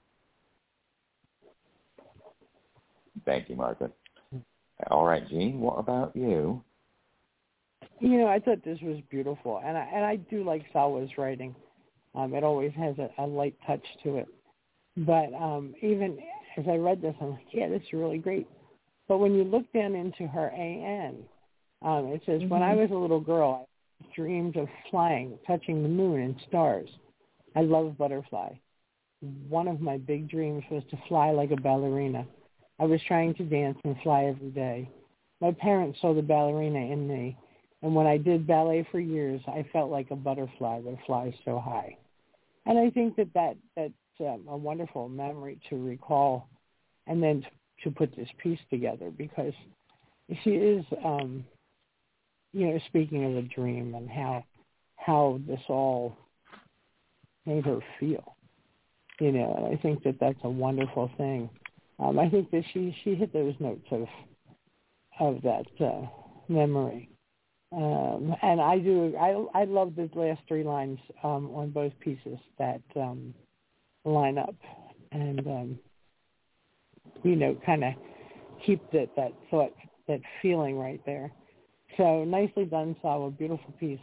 Thank you, Martha. All right, Jean, what about you? You know, I thought this was beautiful, and I do like Salwa's writing. It always has a light touch to it. But even as I read this, I'm like, yeah, this is really great. But when you look down into her AN, it says, when I was a little girl, I dreamed of flying, touching the moon and stars. I love butterfly. One of my big dreams was to fly like a ballerina. I was trying to dance and fly every day. My parents saw the ballerina in me, and when I did ballet for years, I felt like a butterfly that flies so high. And I think that's a wonderful memory to recall, and then to put this piece together, because she is, speaking of a dream and how this all made her feel, and I think that's a wonderful thing. I think that she hit those notes of that memory. And I love the last three lines on both pieces that line up and, kind of keep that thought, that feeling right there. So nicely done, Sawa. Beautiful piece.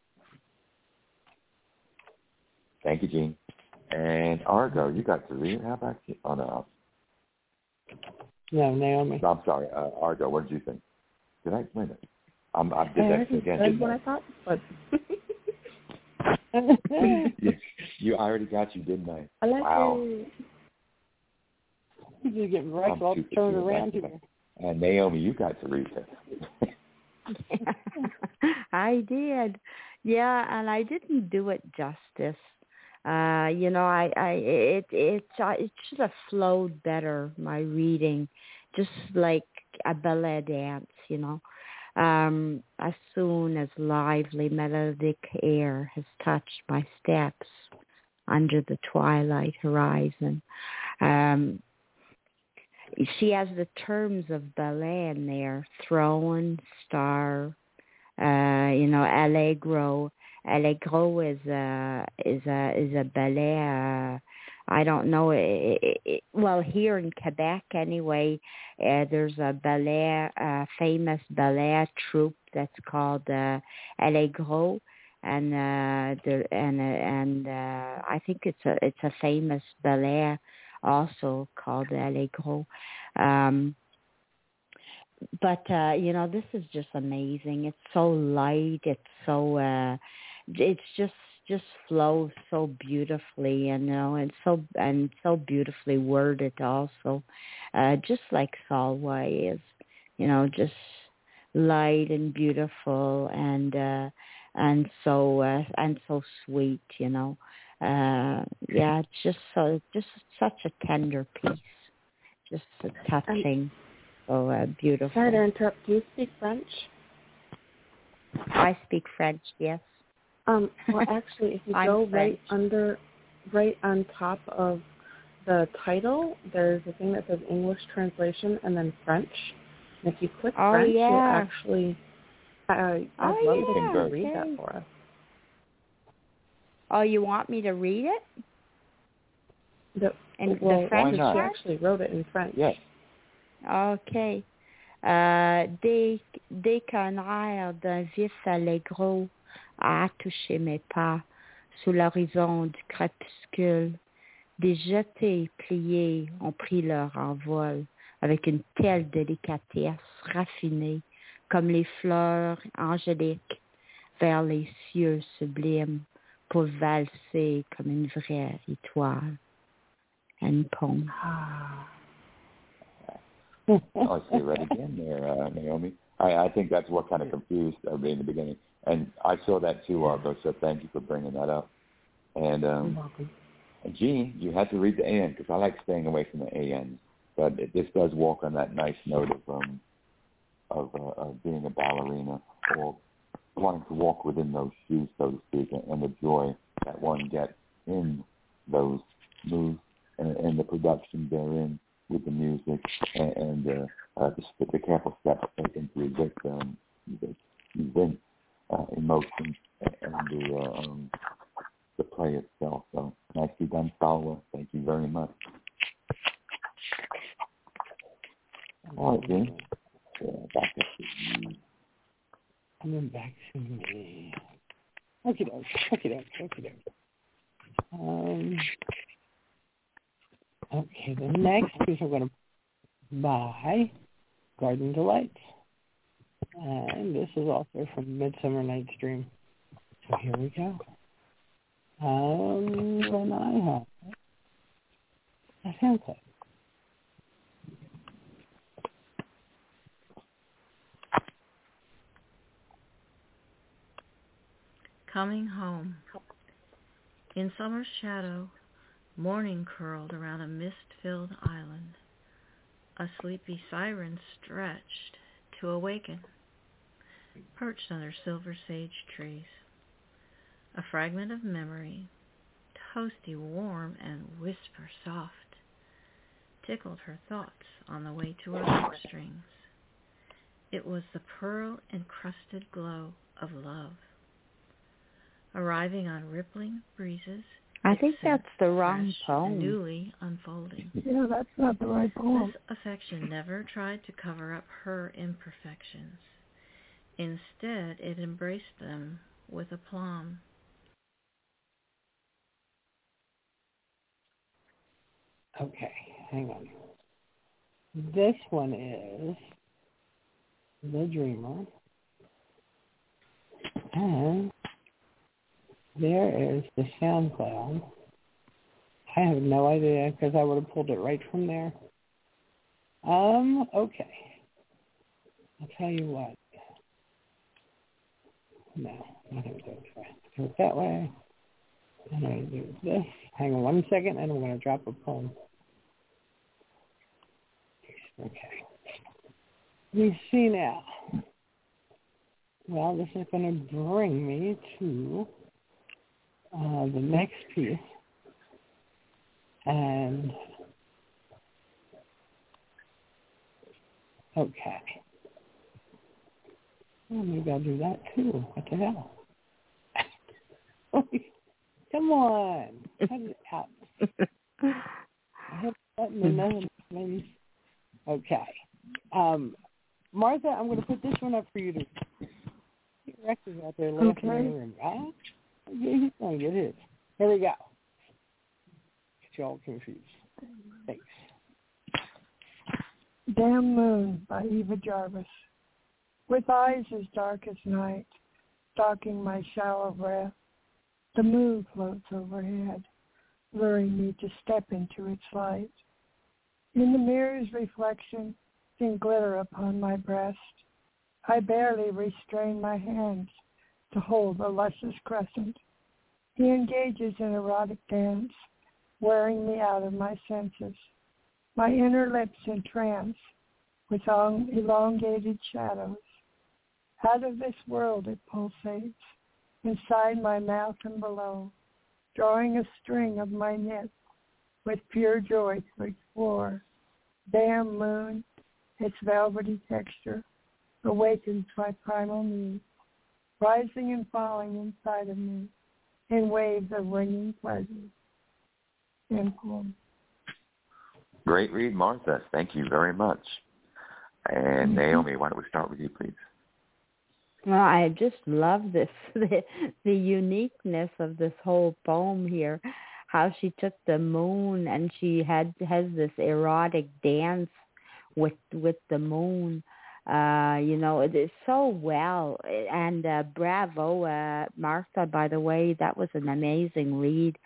Thank you, Jean. And Argo, you got to read it. How about you? Oh, no. No, Naomi. No, I'm sorry. Argo, what did you think? Did I? Wait a minute. I did that again. That's what I thought, but... I already got you, didn't I? I like wow. it. You just get right off, turn around here. And Naomi, you got to read this. I did. Yeah, and I didn't do it justice. It should have flowed better, my reading, just like a ballet dance, as soon as lively melodic air has touched my steps under the twilight horizon. She has the terms of ballet in there: throne, star, allegro. Allegro is a ballet. I don't know. Well, here in Quebec, anyway, there's a ballet, famous ballet troupe that's called Allegro, and I think it's a famous ballet also called Allegro. But this is just amazing. It's so light. It's so it's just flows so beautifully, and so beautifully worded also, just like Solway is, just light and beautiful and so sweet, it's just such a tender piece, just so touching, so beautiful. Sorry to interrupt. Do you speak French? I speak French, yes. Well, actually, if you go right on top of the title, there's a thing that says English translation and then French. And if you click French, you'll actually, I'd love if you read that for us. Oh, you want me to read it? The French, she actually wrote it in French. Yes. Okay. Dès qu'un air d'un vif allegro a touché mes pas sous l'horizon du crépuscule, des jetés pliés ont pris leur envol avec une telle délicatesse raffinée comme les fleurs angéliques vers les cieux sublimes pour valser comme une vraie étoile. And poem. I see it right again there, Naomi. I think that's what kind of confused everybody in the beginning. And I saw that too, Argo, so thank you for bringing that up. And Jean, you had to read the AN because I like staying away from the AN. But this does walk on that nice note of being a ballerina or wanting to walk within those shoes, so to speak, and the joy that one gets in those moves and the production therein with the music and the careful steps taken to evict emotion and the play itself. So nicely done, Salwa. Thank you very much. All right, Dean. Back up to you. And then back to me. Okay. Okay, the next piece I'm going to buy, Garden Delights. And this is also from Midsummer Night's Dream. So here we go. And I have a sound clip. Coming home. In summer's shadow, morning curled around a mist-filled island. A sleepy siren stretched to awaken, perched under silver sage trees. A fragment of memory, toasty warm and whisper soft, tickled her thoughts on the way to her heartstrings. It was the pearl-encrusted glow of love. Arriving on rippling breezes, I think that's the wrong poem. Newly unfolding. Yeah, that's not the right poem. This affection never tried to cover up her imperfections. Instead, it embraced them with aplomb. Okay, hang on. This one is The Dreamer. And there is the SoundCloud. I have no idea because I would have pulled it right from there. Okay. I'll tell you what. No, I'm going to do it that way. I'm going to do this. Hang on 1 second, and I'm going to drop a poem. Okay. You see now. Well, this is going to bring me to the next piece. And, okay. Well, maybe I'll do that too. What the hell? Come on. Cut it out. I hit the button and nothing happens. Okay. Martha, I'm going to put this one up for you to get records out there laughing in the room. Yeah, he's going to get his. Here we go. Get you all confused. Thanks. Damn Moon by Eva Jarvis. With eyes as dark as night, stalking my shallow breath. The moon floats overhead, luring me to step into its light. In the mirror's reflection, seeing glitter upon my breast, I barely restrain my hands to hold the luscious crescent. He engages in erotic dance, wearing me out of my senses. My inner lips entrance with elongated shadows. Out of this world it pulsates, inside my mouth and below, drawing a string of my knit with pure joy to explore. Damn moon, its velvety texture awakens my primal need, rising and falling inside of me in waves of ringing pleasure. End poem. Great read, Martha. Thank you very much. And Naomi, why don't we start with you, please? Well, I just love this, the uniqueness of this whole poem here, how she took the moon and she has this erotic dance with the moon. It is so well. And bravo, Martha, by the way, that was an amazing read.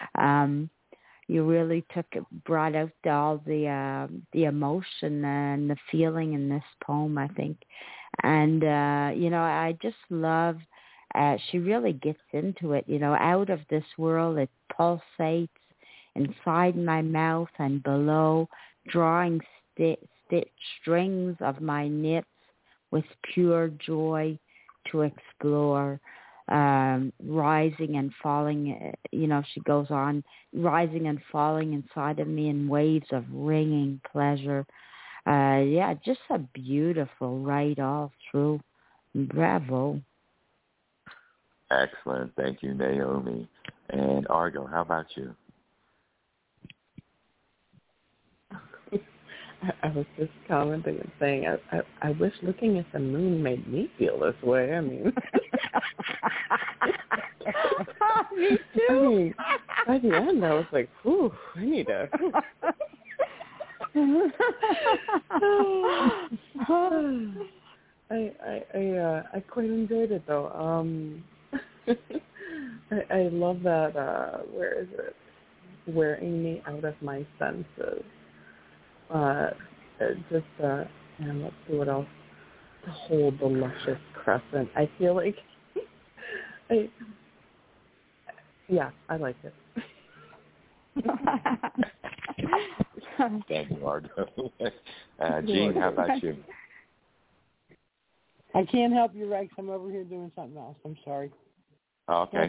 You really brought out all the emotion and the feeling in this poem, I think. And, I just love, she really gets into it, out of this world, it pulsates inside my mouth and below, drawing strings of my knits with pure joy to explore. Rising and falling, she goes on, rising and falling inside of me in waves of ringing pleasure. Just a beautiful write all through. Bravo. Excellent. Thank you, Naomi. And Argo, how about you? I was just commenting and saying, I wish looking at the moon made me feel this way. I mean, me too. By the end, I was like, "Whew, I need a." I quite enjoyed it though. I love that. Where is it? Wearing me out of my senses. And let's see what else. To hold the luscious crescent. I feel like, I like it. Thank you, Argo. Jean, how about you? I can't help you, Rex. I'm over here doing something else. I'm sorry. Okay.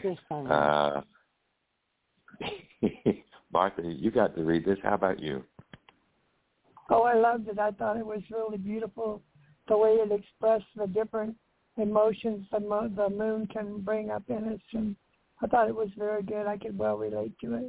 Martha, you got to read this. How about you? Oh, I loved it. I thought it was really beautiful, the way it expressed the different emotions the moon can bring up in us. And I thought it was very good. I could well relate to it.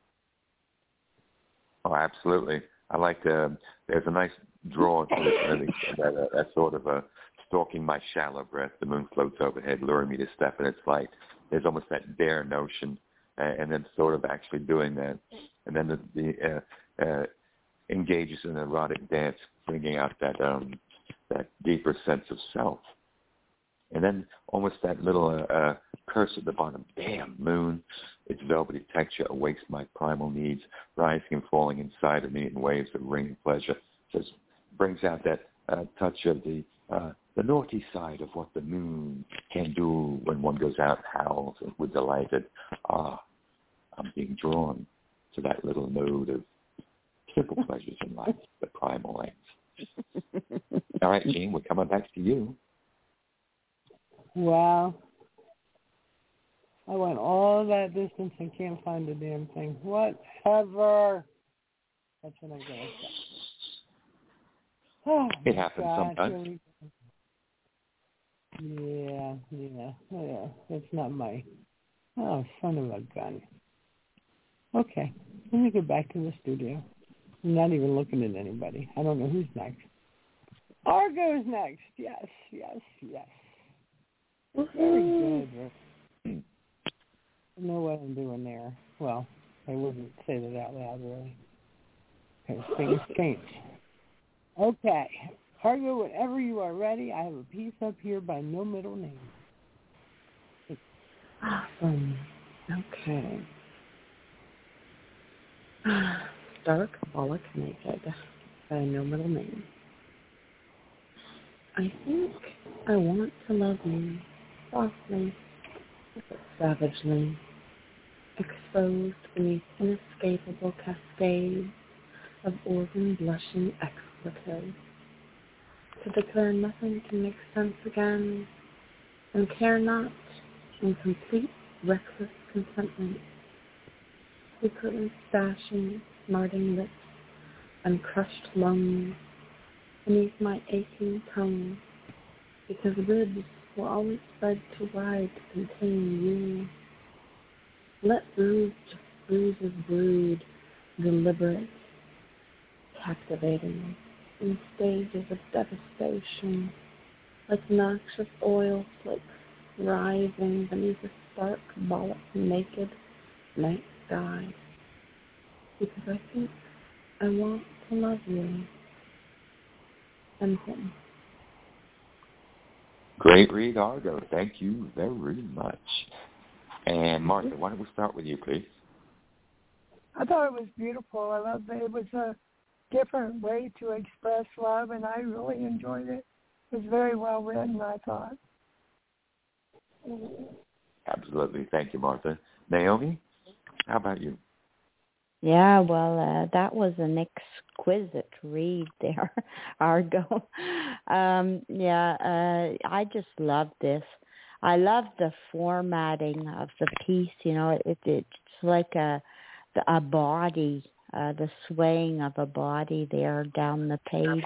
Oh, absolutely. I like there's a nice draw to it, that sort of a stalking my shallow breath. The moon floats overhead, luring me to step in its light. There's almost that dare notion, and then sort of actually doing that. And then the engages in an erotic dance, bringing out that deeper sense of self. And then almost that little curse at the bottom. Damn, moon, its velvety texture awakes my primal needs, rising and falling inside of me in waves of ringing pleasure. Just brings out that touch of the naughty side of what the moon can do when one goes out and howls with delighted. I'm being drawn to that little node of simple pleasures in life, the primal aims. All right, Jean, we're coming back to you. Wow. I went all that distance and can't find a damn thing. Whatever. That's what I'm going to say. Oh, it happens sometimes. Yeah. That's not my... Oh, son of a gun. Okay. Let me get back to the studio. I'm not even looking at anybody. I don't know who's next. Argo's next. Yes. Very good. I know what I'm doing there. Well, I wouldn't say that out loud, really. Because things change. Okay. Argo, whenever you are ready, I have a piece up here by no middle name. Awesome. Okay. Stark Bollock Naked by no middle name. I think I want to love you softly but savagely, exposed beneath inescapable cascades of organ-blushing expletives, to declare nothing can make sense again, and care not, in complete reckless contentment, secretly stashing smarting lips and crushed lungs beneath my aching tongue, because ribs will always spread too wide to contain you. Let bruises brood, deliberate, captivating, in stages of devastation, like noxious oil slicks writhing beneath a stark bollock naked night sky. Because I think I want to love you. And him. Great read, Argo. Thank you very much. And Martha, why don't we start with you, please? I thought it was beautiful. I loved it. It was a different way to express love, and I really enjoyed it. It was very well written, I thought. Absolutely. Thank you, Martha. Naomi, how about you? Yeah, well, that was an exquisite read there, Argo. I just love this. I love the formatting of the piece. You know, it's like a body, the swaying of a body there down the page.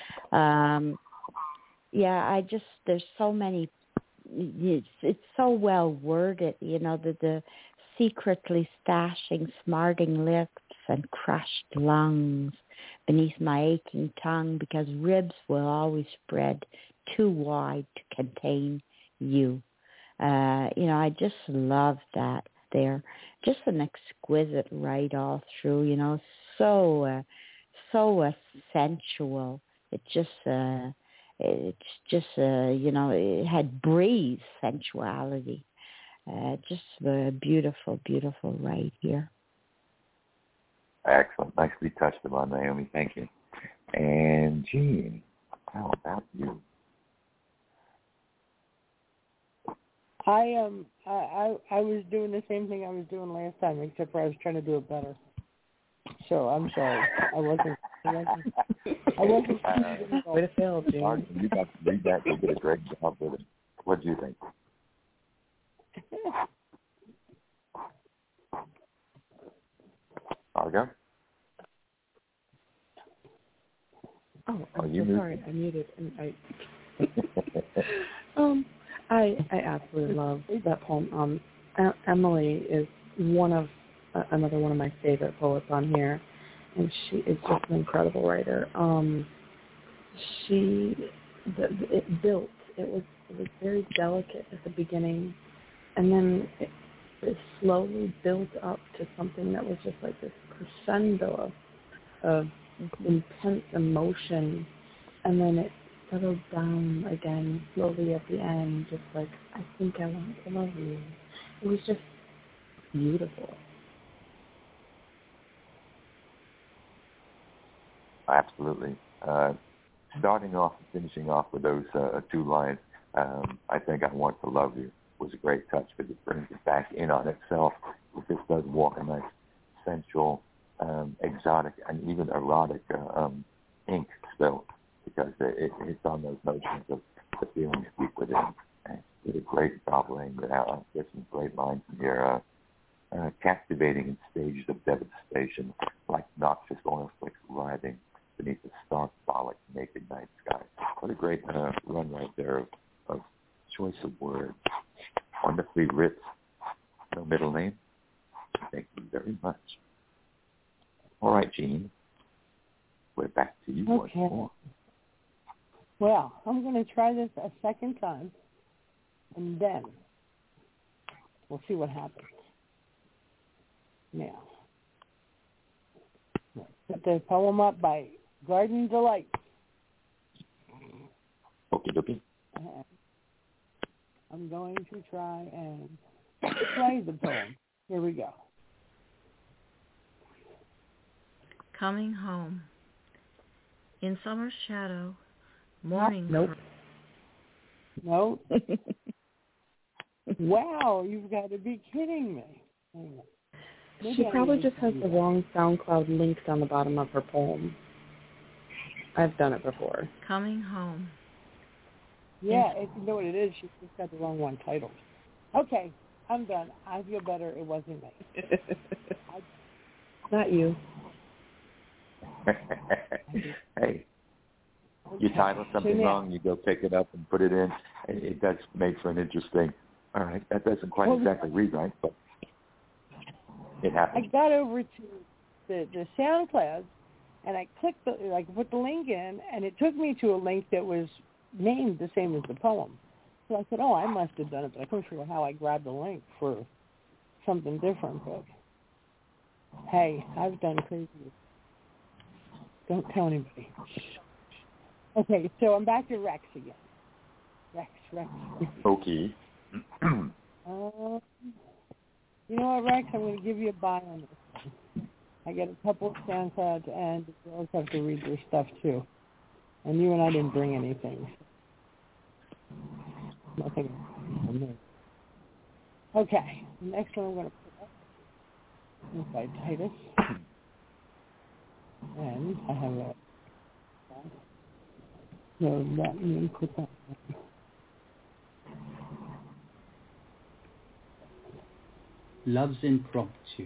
There's so many. It's so well worded. You know, the secretly stashing smarting lips and crushed lungs beneath my aching tongue, because ribs will always spread too wide to contain you. I just love that there. Just an exquisite write all through, you know, so sensual. It had breeze sensuality. Just a beautiful, beautiful right here. Excellent. Nicely touched upon, Naomi. Thank you. And Jean, how about you? I was doing the same thing I was doing last time, except for I was trying to do it better. So I'm sorry. I wasn't. Way to fail, Jean. You got to read that. You did a great job with it. What do you think? Argo? Oh, I'm so sorry. I muted. And I absolutely love that poem. Emily is another one of my favorite poets on here, and she is just an incredible writer. It was very delicate at the beginning, and then it slowly built up to something that was just like this crescendo of intense emotion, and then it settled down again slowly at the end, just like, I think I want to love you. It was just beautiful. Absolutely. Starting off and finishing off with those two lines, I think I want to love you, was a great touch, because it brings it back in on itself. It just does walk a nice, sensual, exotic, and even erotic ink spill, because it hits on those notions of the feelings deep within. And it did a great job laying it out. There's some great lines in here. Captivating in stages of devastation, like noxious oil slicks writhing beneath the stark, bollock, naked night sky. What a great run right there of choice of words. Wonderfully written. No middle name. Thank you very much. All right, Jean. We're back to you once more. Well, I'm going to try this a second time, and then we'll see what happens. Now, put the poem up by Garden Delight. Okie dokie. I'm going to try and play the poem. Here we go. Coming home. In summer's shadow, morning. Nope. Wow, you've got to be kidding me. She probably just has the wrong SoundCloud links on the bottom of her poem. I've done it before. Coming home. Yeah, you know what it is? She's just got the wrong one titled. Okay, I'm done. I feel better. It wasn't me. Not you. Hey, you title something wrong, you go pick it up and put it in. It does make for an interesting. All right, that doesn't quite exactly read right, but it happens. I got over to the SoundCloud, and I clicked put the link in, and it took me to a link that was named the same as the poem. So I said, oh, I must have done it, but I couldn't figure out how I grabbed the link for something different. But hey, I've done crazy. Don't tell anybody. Okay, so I'm back to Rex again. Rex. Okay. You know what, Rex? I'm going to give you a buy on this one. I get a couple of SoundClouds, and the girls have to read their stuff, too. And you and I didn't bring anything. Nothing. Okay, the next one I'm going to put up is by Titus. And I have a... So let me put that in. Love's impromptu.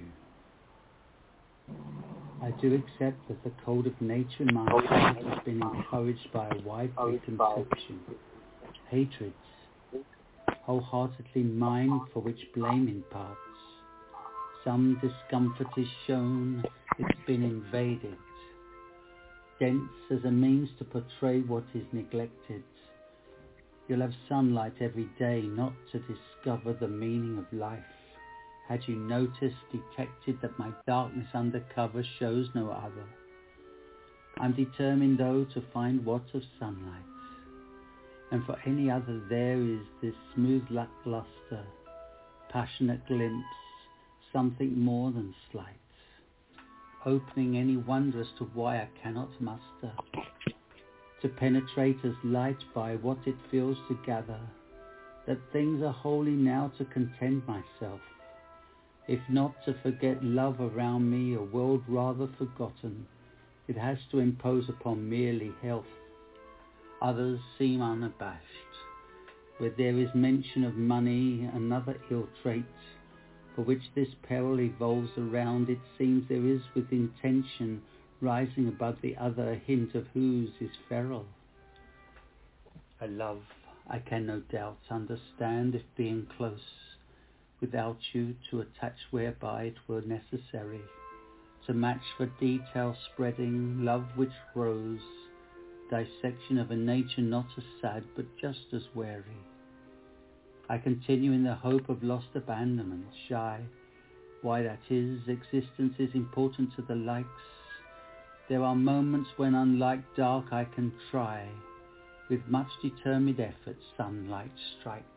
I do accept that the code of nature in my heart has been encouraged by a wide preconception. Hatreds, wholeheartedly mine, for which blame imparts. Some discomfort is shown, it's been invaded. Dense as a means to portray what is neglected. You'll have sunlight every day, not to discover the meaning of life. Had you noticed, detected that my darkness undercover shows no other? I'm determined, though, to find what of sunlight. And for any other there is this smooth lackluster, passionate glimpse, something more than slight, opening any wonder as to why I cannot muster, to penetrate as light by what it feels to gather, that things are wholly now to content myself, if not to forget love around me, a world rather forgotten, it has to impose upon merely health. Others seem unabashed, where there is mention of money, another ill trait, for which this peril evolves around, it seems there is with intention rising above the other a hint of whose is feral. A love I can no doubt understand if being close, without you to attach whereby it were necessary, to match for detail spreading, love which grows, dissection of a nature not as sad but just as wary. I continue in the hope of lost abandonment, shy. Why that is, existence is important to the likes. There are moments when unlike dark I can try. With much determined effort sunlight strikes.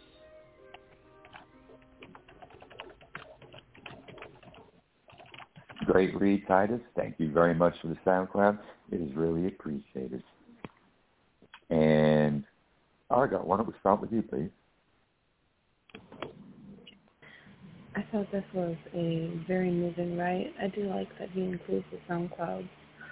Great read, Titus. Thank you very much for the SoundCloud. It is really appreciated. And Argo, why don't we start with you, please? I thought this was a very moving write. I do like that he includes the SoundCloud.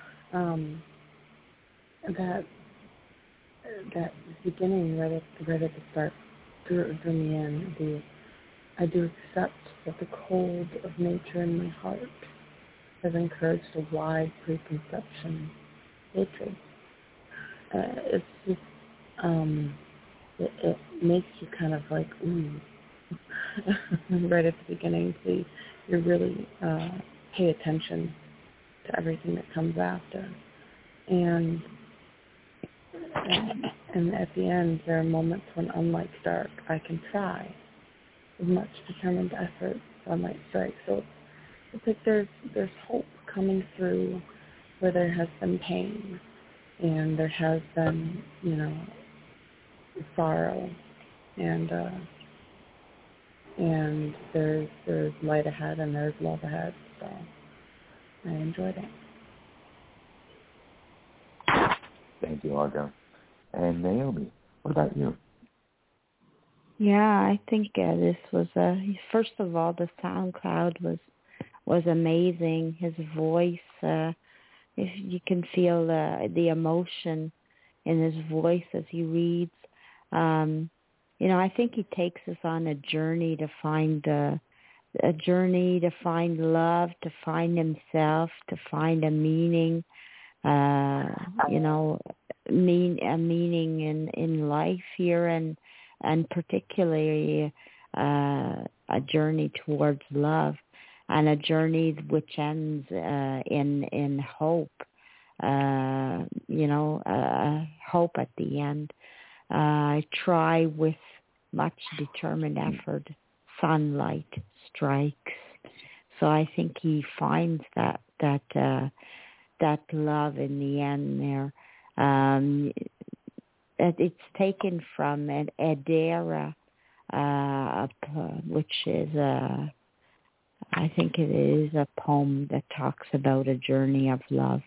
That beginning right at the start drew me in. I do accept that the cold of nature in my heart has encouraged a wide preconception hatred. It's just it makes you kind of like ooh right at the beginning. So you really pay attention to everything that comes after, and at the end there are moments when, unlike dark, I can try with much determined effort sunlight strike. So it's like there's hope coming through where there has been pain and there has been, sorrow, and and there's light ahead and there's love ahead. So I enjoyed it. Thank you, Olga. And Naomi, what about you? Yeah, I think this was first of all, the SoundCloud was amazing. His voice, if you can feel the emotion in his voice as he reads. I think he takes us on a journey to find love, to find himself, to find a meaning. A meaning in life here, and particularly a journey towards love, and a journey which ends in hope. Hope at the end. I try with much determined effort. Sunlight strikes. So I think he finds that love in the end there. It's taken from an Edera, which is I think it is a poem that talks about a journey of love.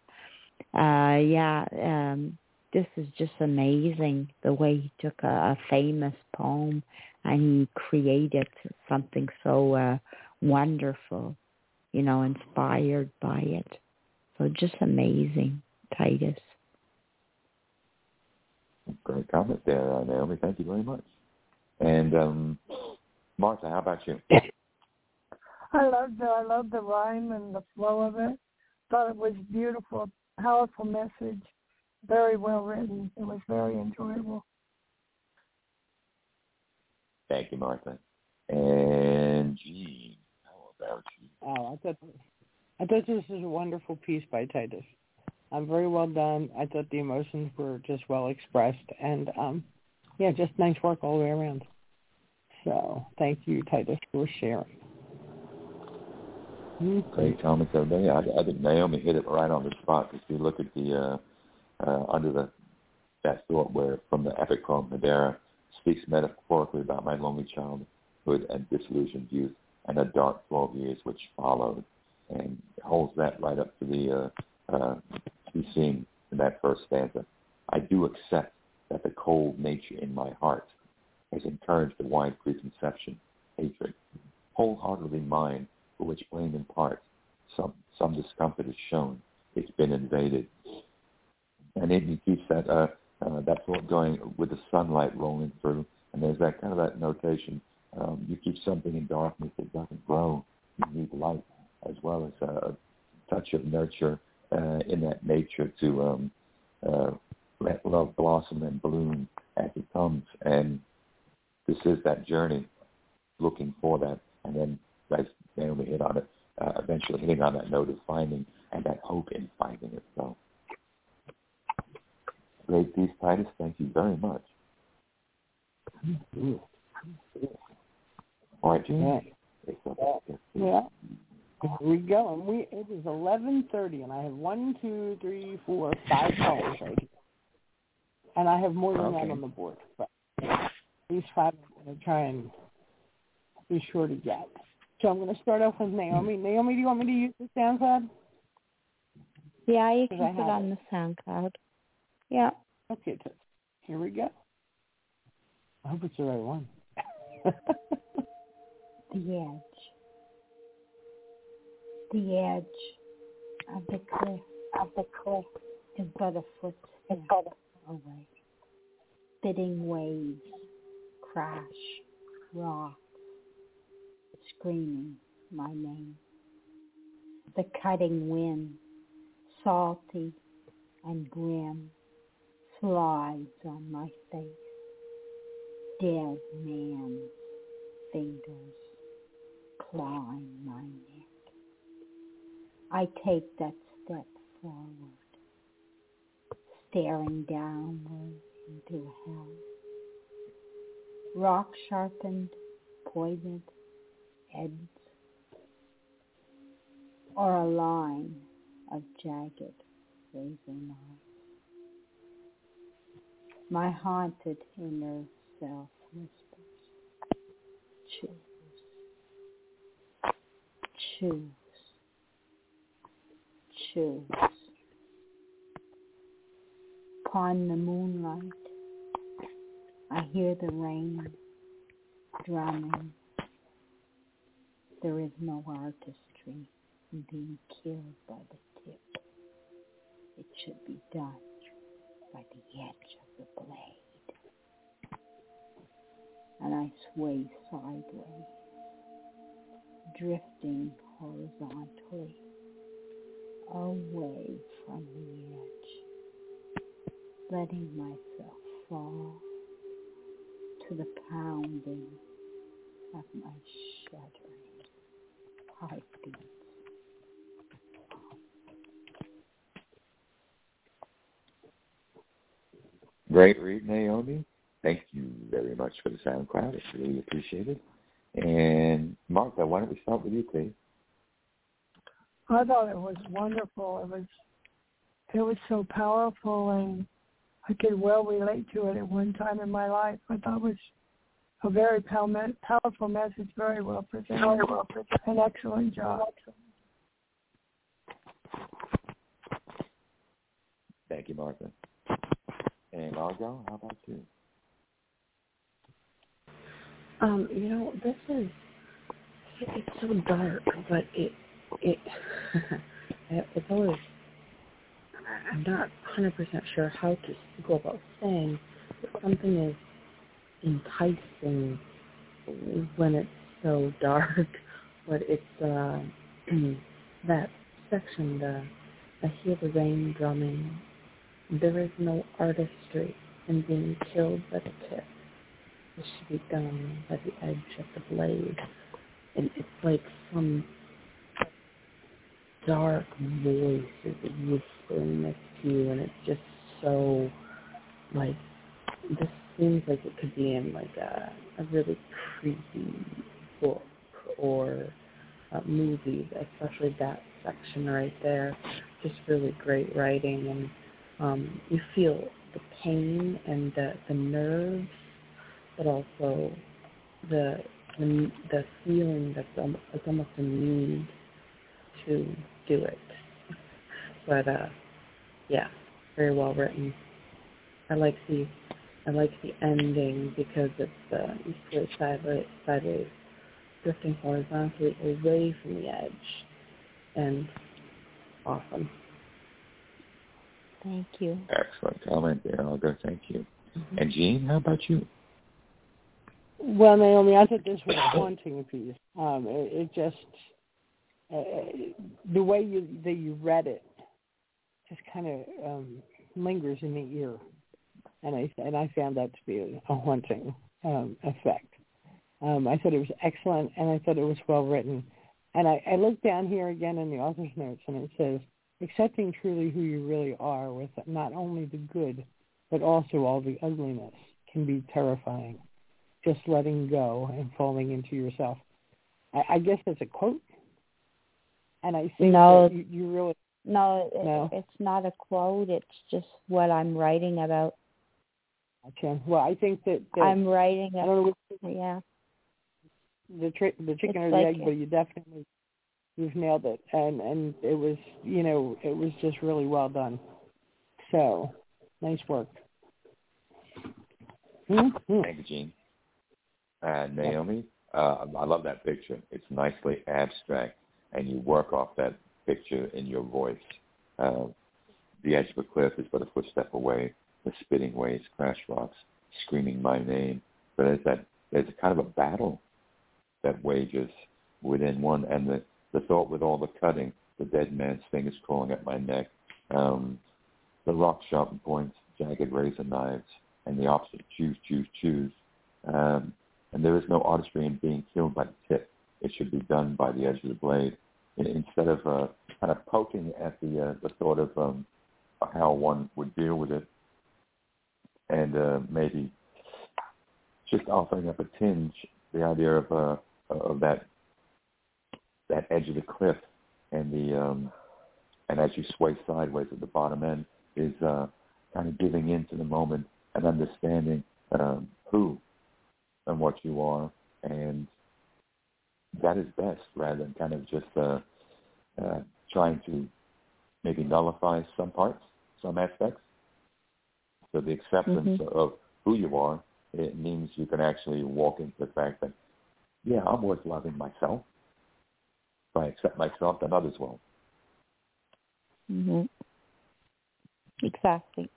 This is just amazing, the way he took a famous poem and he created something so wonderful, inspired by it. So just amazing, Titus. Great comment there, Naomi. Thank you very much. And Martha, how about you? I loved the rhyme and the flow of it. Thought it was beautiful, powerful message, very well written. It was very enjoyable. Thank you, Martha. And Jean, how about you? Oh, I thought this was a wonderful piece by Titus. Very well done. I thought the emotions were just well expressed, and just nice work all the way around. So thank you, Titus, for sharing. Great comments everybody. I think Naomi hit it right on the spot. If you look at the under that thought where from the epic poem Medea speaks metaphorically about my lonely childhood and disillusioned youth and the dark 12 years which followed, and holds that right up to the be seen in that first stanza. I do accept that the cold nature in my heart has encouraged the wide preconception, hatred, wholeheartedly mine, for which blame in part some discomfort is shown. It's been invaded. And it keeps that thought going with the sunlight rolling through, and there's that kind of that notation. You keep something in darkness, it doesn't grow. You need light, as well as a touch of nurture in that nature to let love blossom and bloom as it comes. And this is that journey, looking for that, and then as Naomi hit on it, eventually hitting on that note of finding and that hope in finding it. So, great piece, Titus. Thank you very much. All right, Jim. Yeah. Here we go. And it is 11:30, and I have 1, 2, 3, 4, 5 callers right here. And I have more than that on the board. But these 5 I'm going to try and be sure to get. So I'm going to start off with Naomi. Naomi, do you want me to use the SoundCloud? Yeah, you can put on the SoundCloud. Yeah. Okay, here we go. I hope it's the right one. The edge. The edge of the cliff is but a footstep away. Spitting waves crash, rocks, screaming my name. The cutting wind, salty and grim, slides on my face. Dead man's fingers clawing my neck. I take that step forward, staring downward into hell. Rock-sharpened, pointed edge, or a line of jagged razor knives. My haunted inner self whispers, choose. choose. Choose. Upon the moonlight, I hear the rain drumming. There is no artistry in being killed by the tip. It should be done by the edge of the blade. And I sway sideways, drifting horizontally, away from the edge, letting myself fall to the pounding of my shuddering heartbeats. Great read, Naomi. Thank you very much for the SoundCloud. It's really appreciated. And Martha, why don't we start with you, please? I thought it was wonderful. It was so powerful, and I could well relate to it at one time in my life. I thought it was a very powerful message, very well presented. An excellent job. Thank you, Martha. And Margot, how about you? This is, it's so dark, but it's always, I'm not 100% sure how to go about saying that something is enticing when it's so dark, but it's that section, I hear the rain drumming. There is no artistry in being killed by the tip. It should be done by the edge of the blade. And it's like some dark voice is whispering next to you, and it's just so, like, this seems like it could be in, like, a really creepy book or a movie, especially that section right there. Just really great writing, and you feel the pain and the nerves, but also the feeling that it's almost a need to do it. But yeah, very well written. I like the ending because it's you sway sideways, drifting horizontally away from the edge, and awesome. Thank you. Excellent comment there, Olga. Thank you. Mm-hmm. And Jean, how about you? Well, Naomi, I thought this was a haunting piece. It just the way you read it just kind of lingers in the ear, and I found that to be a haunting effect. I thought it was excellent, and I thought it was well written. And I looked down here again in the author's notes, and it says, accepting truly who you really are with not only the good, but also all the ugliness can be terrifying. Just letting go and falling into yourself. I guess that's a quote. And I think that you really... No, it's not a quote. It's just what I'm writing about. Okay. Well, I think that I'm writing I don't know yeah. The chicken or the egg, but you've nailed it. And it was, it was just really well done. So, nice work. Mm-hmm. Thank you, Jean. Naomi, I love that picture. It's nicely abstract, and you work off that picture in your voice. The edge of a cliff is but a footstep away. The spitting waves, crash rocks, screaming my name. But there's a kind of a battle that wages within one, and the thought with all the cutting, the dead man's fingers crawling at my neck, the rock sharpened points, jagged razor knives, and the opposite, choose. And there is no artistry in being killed by the tip. It should be done by the edge of the blade. Instead of kind of poking at the thought of how one would deal with it, and maybe just offering up a tinge, the idea of that edge of the cliff, and and as you sway sideways at the bottom end, is kind of giving in to the moment and understanding who and what you are, and that is best, rather than kind of just trying to maybe nullify some parts, some aspects. So the acceptance of who you are, it means you can actually walk into the fact that, yeah, I'm worth loving myself. If I accept myself, then others will. Exactly.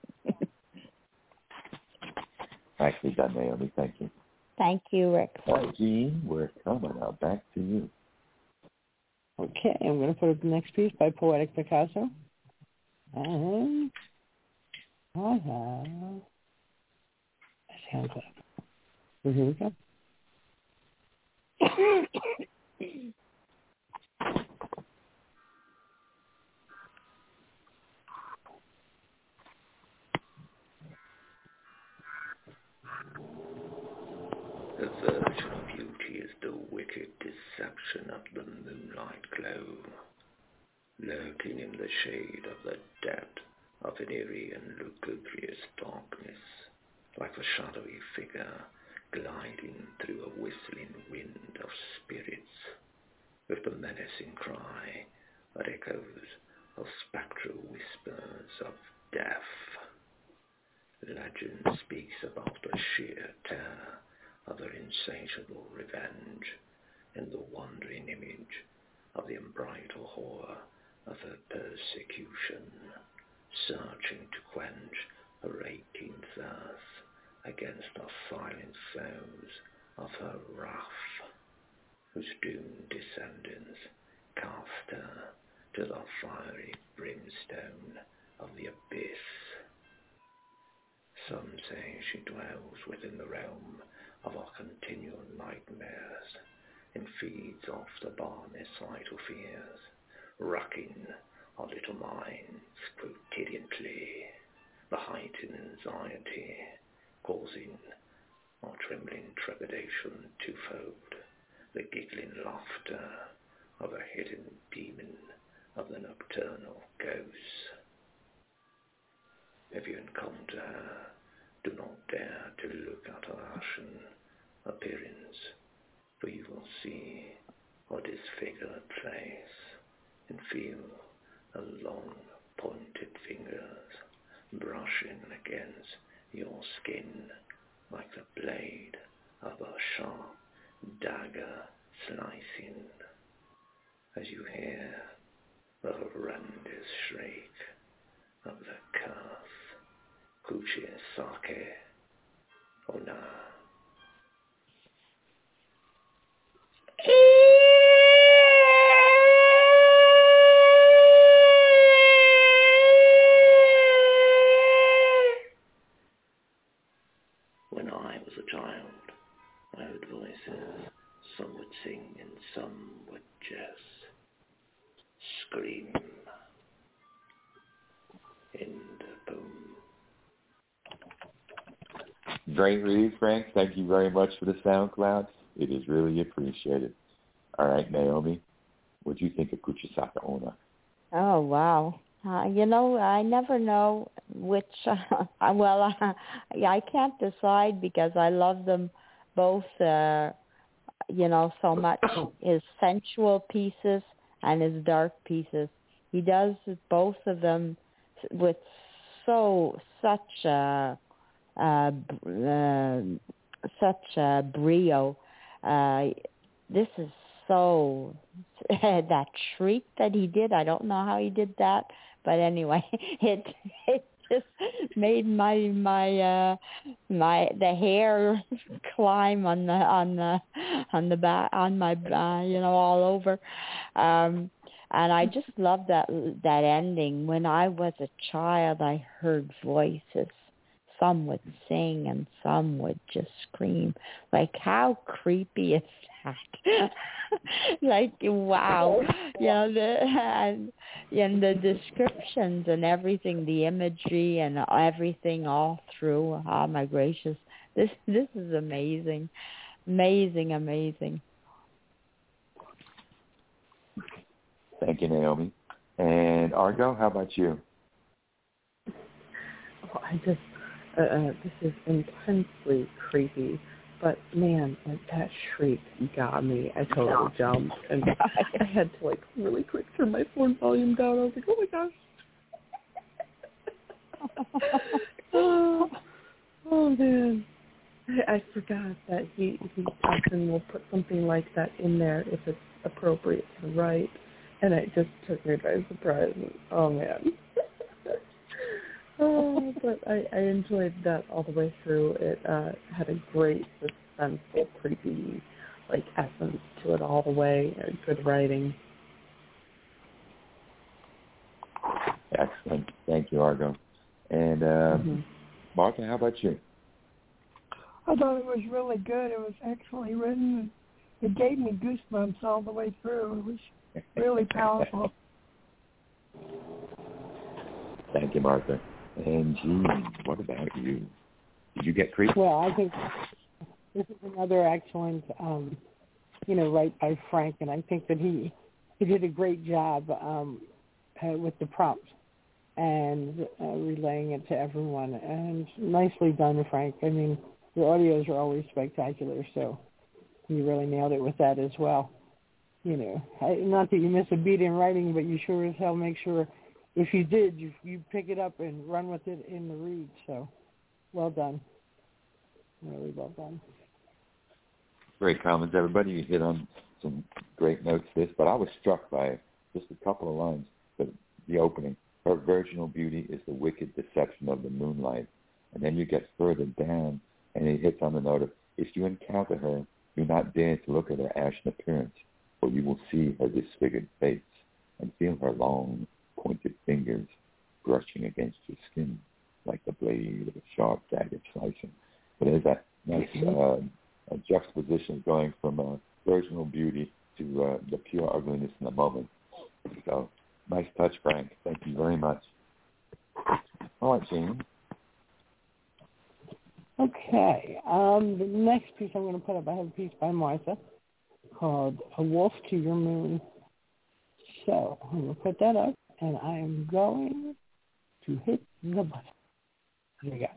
Nicely done, Naomi. Thank you. Thank you, Rick. All right, Jean, we're coming now. Back to you. Okay, I'm going to put up the next piece by Poetic Picasso. And I have a sound clip. So here we go. The virgin beauty is the wicked deception of the moonlight glow, lurking in the shade of the depth of an eerie and lugubrious darkness, like a shadowy figure gliding through a whistling wind of spirits, with the menacing cry that echoes of spectral whispers of death. Legend speaks about the sheer terror of their insatiable revenge in the wandering image of the unbridled horror of her persecution, searching to quench her aching thirst against the silent foes of her wrath, whose doomed descendants cast her to the fiery brimstone of the abyss. Some say she dwells within the realm of our continual nightmares, and feeds off the barnest vital fears, racking our little minds quotidianly, the heightened anxiety causing our trembling trepidation twofold, the giggling laughter of a hidden demon of the nocturnal ghosts. If you encounter her, do not dare to look at her ashen appearance, for you will see her disfigured face and feel her long pointed fingers brushing against your skin like the blade of a sharp dagger slicing, as you hear the horrendous shriek of the curse, Kuchisake Onna. When I was a child, I heard voices. Some would sing and some would just scream. In the boom. Great read, Frank. Thank you very much for the SoundCloud. It is really appreciated. All right, Naomi, what do you think of Kuchisake Onna? Oh, wow. I never know which, I can't decide because I love them both, so much, his sensual pieces and his dark pieces. He does both of them with such a brio. This is so that shriek that he did. I don't know how he did that, but anyway, it just made my the hair climb on the back, on my all over. And I just love that ending. When I was a child, I heard voices. Some would sing and some would just scream. Like, how creepy is that? Like, wow. And the descriptions and everything, the imagery and everything all through. Oh, my gracious. This is amazing. Amazing, amazing. Thank you, Naomi. And Argo, how about you? Well, this is intensely creepy, But man, that shriek got me. I totally jumped, and I had to like really quick turn my phone volume down. I was like, oh my gosh. Oh man, I forgot that he often will put something like that in there if it's appropriate to write, and it just took me by surprise. Oh man. Oh, but I enjoyed that all the way through. It had a great suspenseful, creepy, like essence to it all the way. Good writing. Excellent. Thank you, Argo. And Martha, how about you? I thought it was really good. It was excellently written. It gave me goosebumps all the way through. It was really powerful. Thank you, Martha. And Jean, what about you? Did you get creeped? Well, I think this is another excellent, write by Frank, and I think that he did a great job with the prompts and relaying it to everyone. And nicely done, Frank. I mean, your audios are always spectacular, so you really nailed it with that as well. Not that you miss a beat in writing, but you sure as hell make sure if you did, you pick it up and run with it in the read. So, well done. Really well done. Great comments, everybody. You hit on some great notes this, but I was struck by just a couple of lines. The opening. Her virginal beauty is the wicked deception of the moonlight. And then you get further down, and it hits on the note of, if you encounter her, do not dare to look at her ashen appearance, for you will see her disfigured face and feel her long, pointed fingers brushing against your skin like the blade of a sharp dagger slicing. But there's that nice juxtaposition going from virginal beauty to the pure ugliness in the moment. So, nice touch, Frank. Thank you very much. All right, Jean. Okay. The next piece I'm going to put up, I have a piece by Martha called A Wolf to Your Moon. So I'm going to put that up, and I am going to hit the button. Here we go.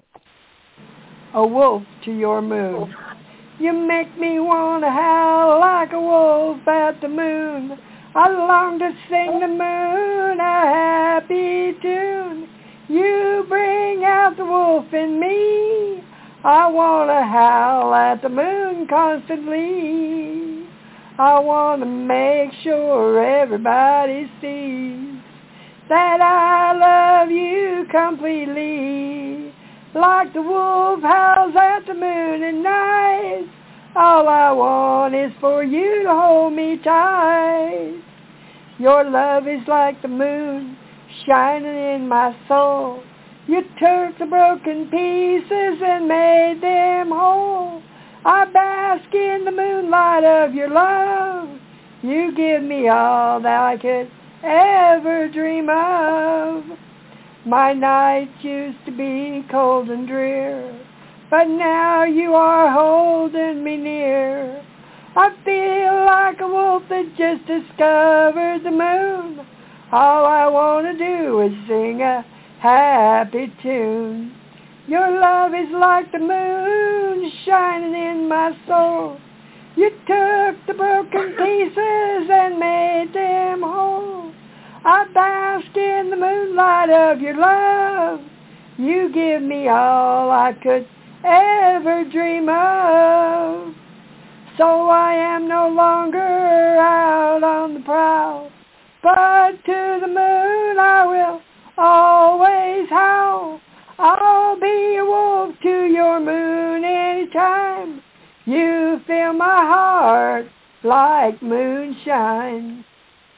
A wolf to your moon. You make me want to howl like a wolf at the moon. I long to sing the moon a happy tune. You bring out the wolf in me. I want to howl at the moon constantly. I want to make sure everybody sees that I love you completely. Like the wolf howls at the moon at night. All I want is for you to hold me tight. Your love is like the moon shining in my soul. You took the broken pieces and made them whole. I bask in the moonlight of your love. You give me all that I could ever dream of. My nights used to be cold and drear, but now you are holding me near. I feel like a wolf that just discovered the moon. All I want to do is sing a happy tune. Your love is like the moon shining in my soul. You took the broken pieces and made them whole. I bask in the moonlight of your love. You give me all I could ever dream of. So I am no longer out on the prowl, but to the moon I will always howl. I'll be a wolf to your moon anytime. You fill my heart like moonshine.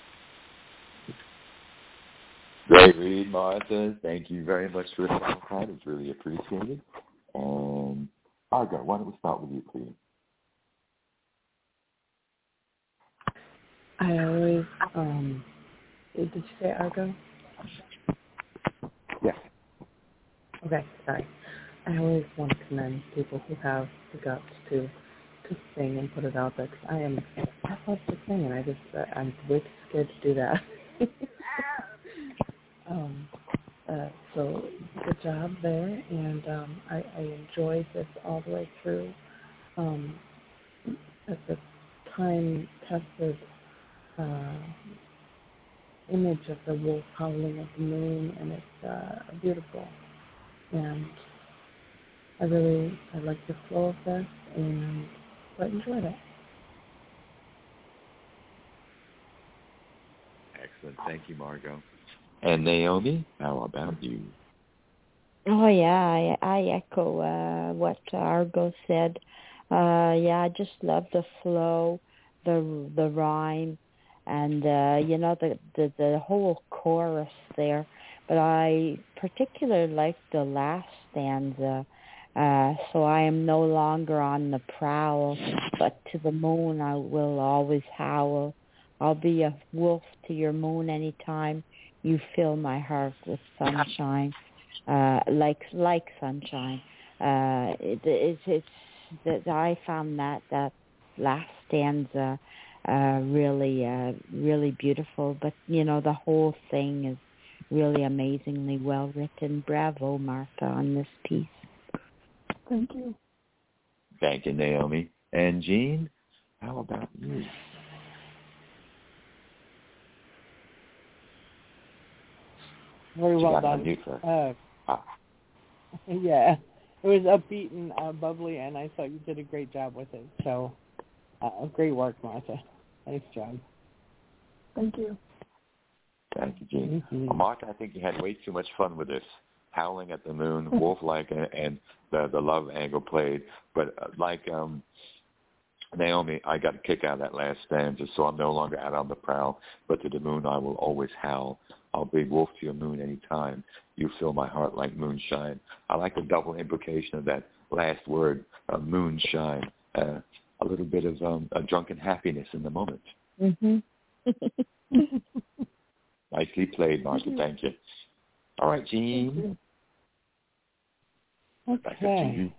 Great read, Martha. Thank you very much for the time. It's really appreciated. And Argo, why don't we start with you, please? I always, did you say Argo? Yes. Okay, sorry. I always want to commend people who have the guts to sing and put it out there, because I love to sing, and I'm way too scared to do that. So good job there, and I enjoyed this all the way through. It's a time-tested image of the wolf howling at the moon, and it's beautiful. And I like the flow of this, and quite enjoyed it. Excellent. Thank you, Margot. And Naomi, how about you? Oh yeah, I echo what Argo said. I just love the flow, the rhyme, and the whole chorus there. But I particularly like the last stanza. So I am no longer on the prowl, but to the moon I will always howl. I'll be a wolf to your moon anytime you fill my heart with sunshine, like sunshine. It's that I found that last stanza really beautiful. But the whole thing is really amazingly well written. Bravo, Martha, on this piece. Thank you. Thank you, Naomi. And Jean, how about you? Very well done. Yeah, it was upbeat and bubbly, and I thought you did a great job with it. So, great work, Martha. Nice job. Thank you. Thank you, Jean. Well, Martha, I think you had way too much fun with this. Howling at the moon, wolf-like, and the love angle played. But like Naomi, I got a kick out of that last stanza, so I'm no longer out on the prowl, but to the moon I will always howl. I'll be wolf to your moon anytime. You fill my heart like moonshine. I like the double implication of that last word, moonshine. A little bit of a drunken happiness in the moment. Mm-hmm. Nicely played, Martha. Thank you. All right, Jean. Okay.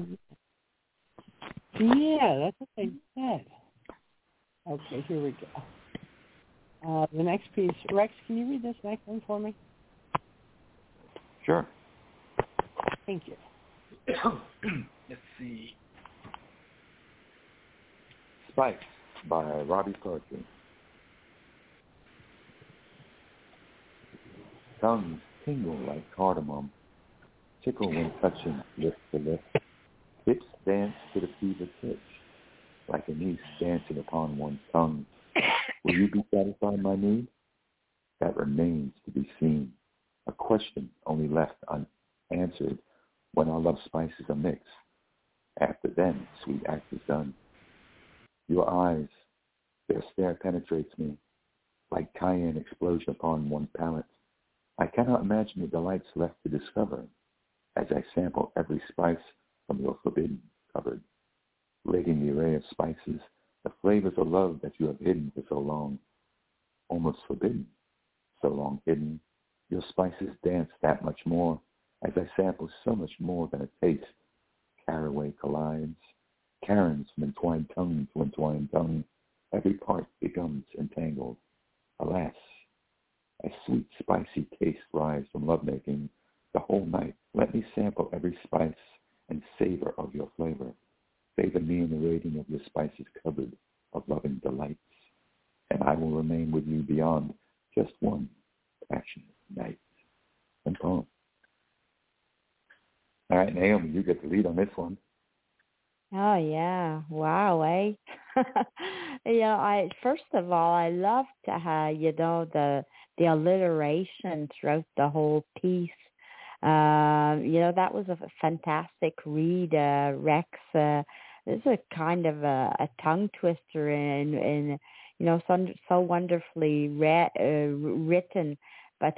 Yeah, that's what they said. Okay, here we go. The next piece. Rex, can you read this next one for me? Sure. Thank you. Let's see. Spikes by Robbie Poetry. Tongues tingle like cardamom, tickle when touching lip to lip. Hips dance to the fever pitch, like a niece dancing upon one's tongue. Will you be satisfied, my need? That remains to be seen. A question only left unanswered when our love spices are mixed. After then, sweet act is done. Your eyes, their stare penetrates me, like cayenne explosion upon one palate. I cannot imagine the delights left to discover as I sample every spice from your forbidden cupboard, rating the array of spices, the flavors of love that you have hidden for so long, almost forbidden, so long hidden. Your spices dance that much more as I sample so much more than a taste. Caraway collides, Karens from entwined tongue to entwined tongue. Every part becomes entangled. Alas, a sweet, spicy taste rise from lovemaking. The whole night, let me sample every spice and savor of your flavor. Favor me in the rating of your spices cupboard of loving delights, and I will remain with you beyond just one passionate night. And poem. All right, Naomi, you get the lead on this one. Oh yeah! Wow, eh? I first of all, I love to have the alliteration throughout the whole piece. That was a fantastic read, Rex. This is a kind of a tongue twister and so wonderfully written, but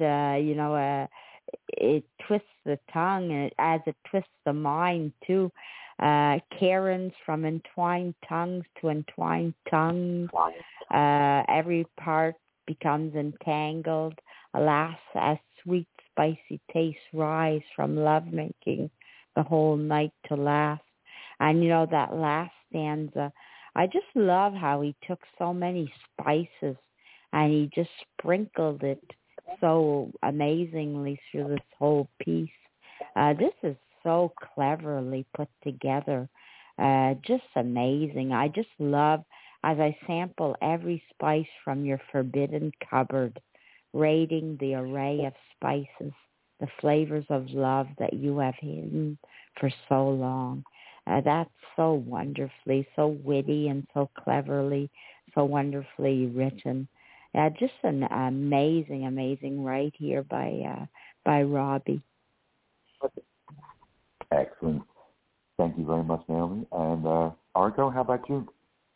it twists the tongue and as it twists the mind too. Karens from entwined tongues to entwined tongues. Every part becomes entangled. Alas, as sweet, spicy tastes rise from lovemaking the whole night to last. And that last stanza, I just love how he took so many spices and he just sprinkled it so amazingly through this whole piece. This is so cleverly put together. Just amazing. I just love, as I sample every spice from your forbidden cupboard, rating the array of spices, the flavors of love that you have hidden for so long. That's so wonderfully, so witty and so cleverly, so wonderfully written. Just an amazing, amazing write here by Robbie. Excellent. Thank you very much, Naomi. And Argo, how about you?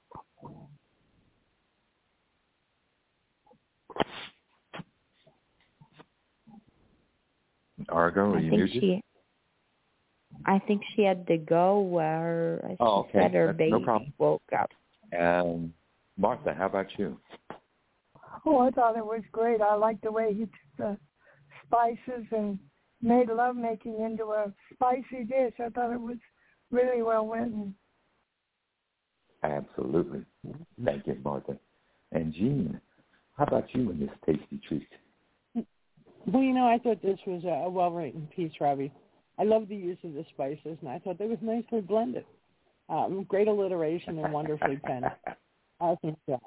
Argo, are you muted? I think she had to go where she said her baby woke up. Martha, how about you? Oh, I thought it was great. I liked the way he took the spices and made lovemaking into a spicy dish. I thought it was really well written. Absolutely. Thank you, Martha. And Jean, how about you in this tasty treat? Well, I thought this was a well-written piece, Robbie. I love the use of the spices, and I thought they was nicely blended. Great alliteration and wonderfully penned. Awesome job.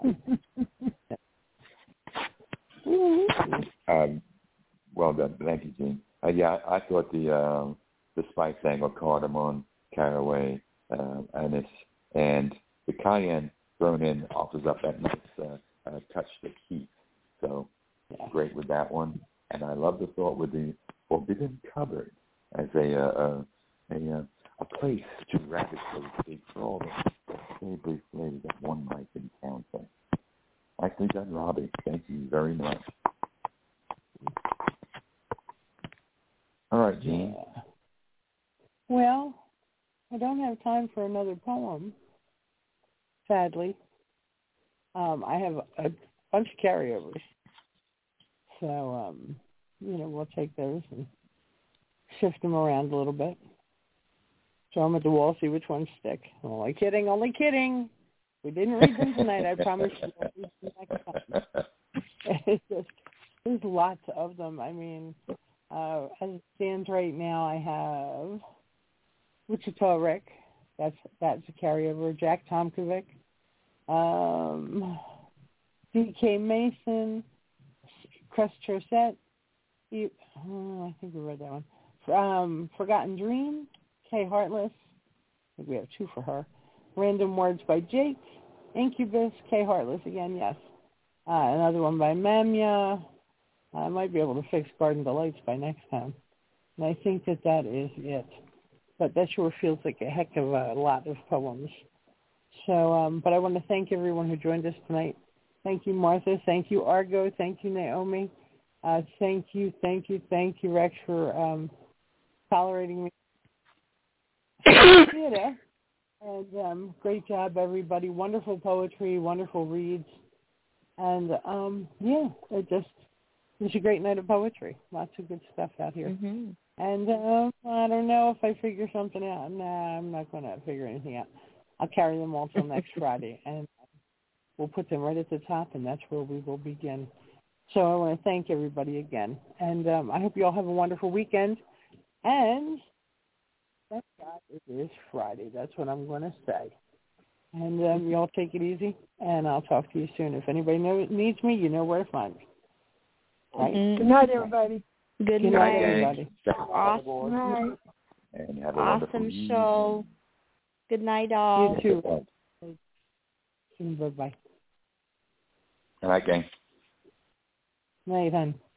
Well done. Thank you, Jean. I thought the spice angle, cardamom, caraway, anise, and the cayenne thrown in offers up that nice touch of heat. So great with that one. And I love the thought with the forbidden cupboard as a place to radically escape for all the savory flavors that one might encounter. Nicely done, Robbie. Thank you very much. All right, Jean. Yeah. Well, I don't have time for another poem, sadly. I have a bunch of carryovers. So, we'll take those and shift them around a little bit. Throw them at the wall, see which ones stick. Only kidding. We didn't read them tonight. I promise you we'll read them next time. It's just, there's lots of them. I mean, as it stands right now, I have Wichita Rick. That's a carryover. Jack Tomkovic. D.K. Mason. Crest Chaussette. I think we read that one. Forgotten Dream. Kay Heartless. I think we have two for her. Random Words by Jake. Incubus. Kay Heartless again, yes. Another one by Mamia. I might be able to fix Garden Delights by next time. And I think that is it. But that sure feels like a heck of a lot of poems. So, but I want to thank everyone who joined us tonight. Thank you, Martha. Thank you, Argo. Thank you, Naomi. Thank you, Rex, for tolerating me. And great job, everybody. Wonderful poetry, wonderful reads. And, it was a great night of poetry. Lots of good stuff out here. Mm-hmm. And I don't know if I figure something out. Nah, I'm not going to figure anything out. I'll carry them all till next Friday. And we'll put them right at the top, and that's where we will begin. So I want to thank everybody again. And I hope you all have a wonderful weekend. And thank God it is Friday. That's what I'm going to say. And you all take it easy, and I'll talk to you soon. If anybody needs me, you know where to find me. Right? Mm-hmm. Good night, everybody. Good night, everybody. Awesome night. And have a awesome show. Good night, all. You too. Bye-bye. Good night, gang. Night, hon.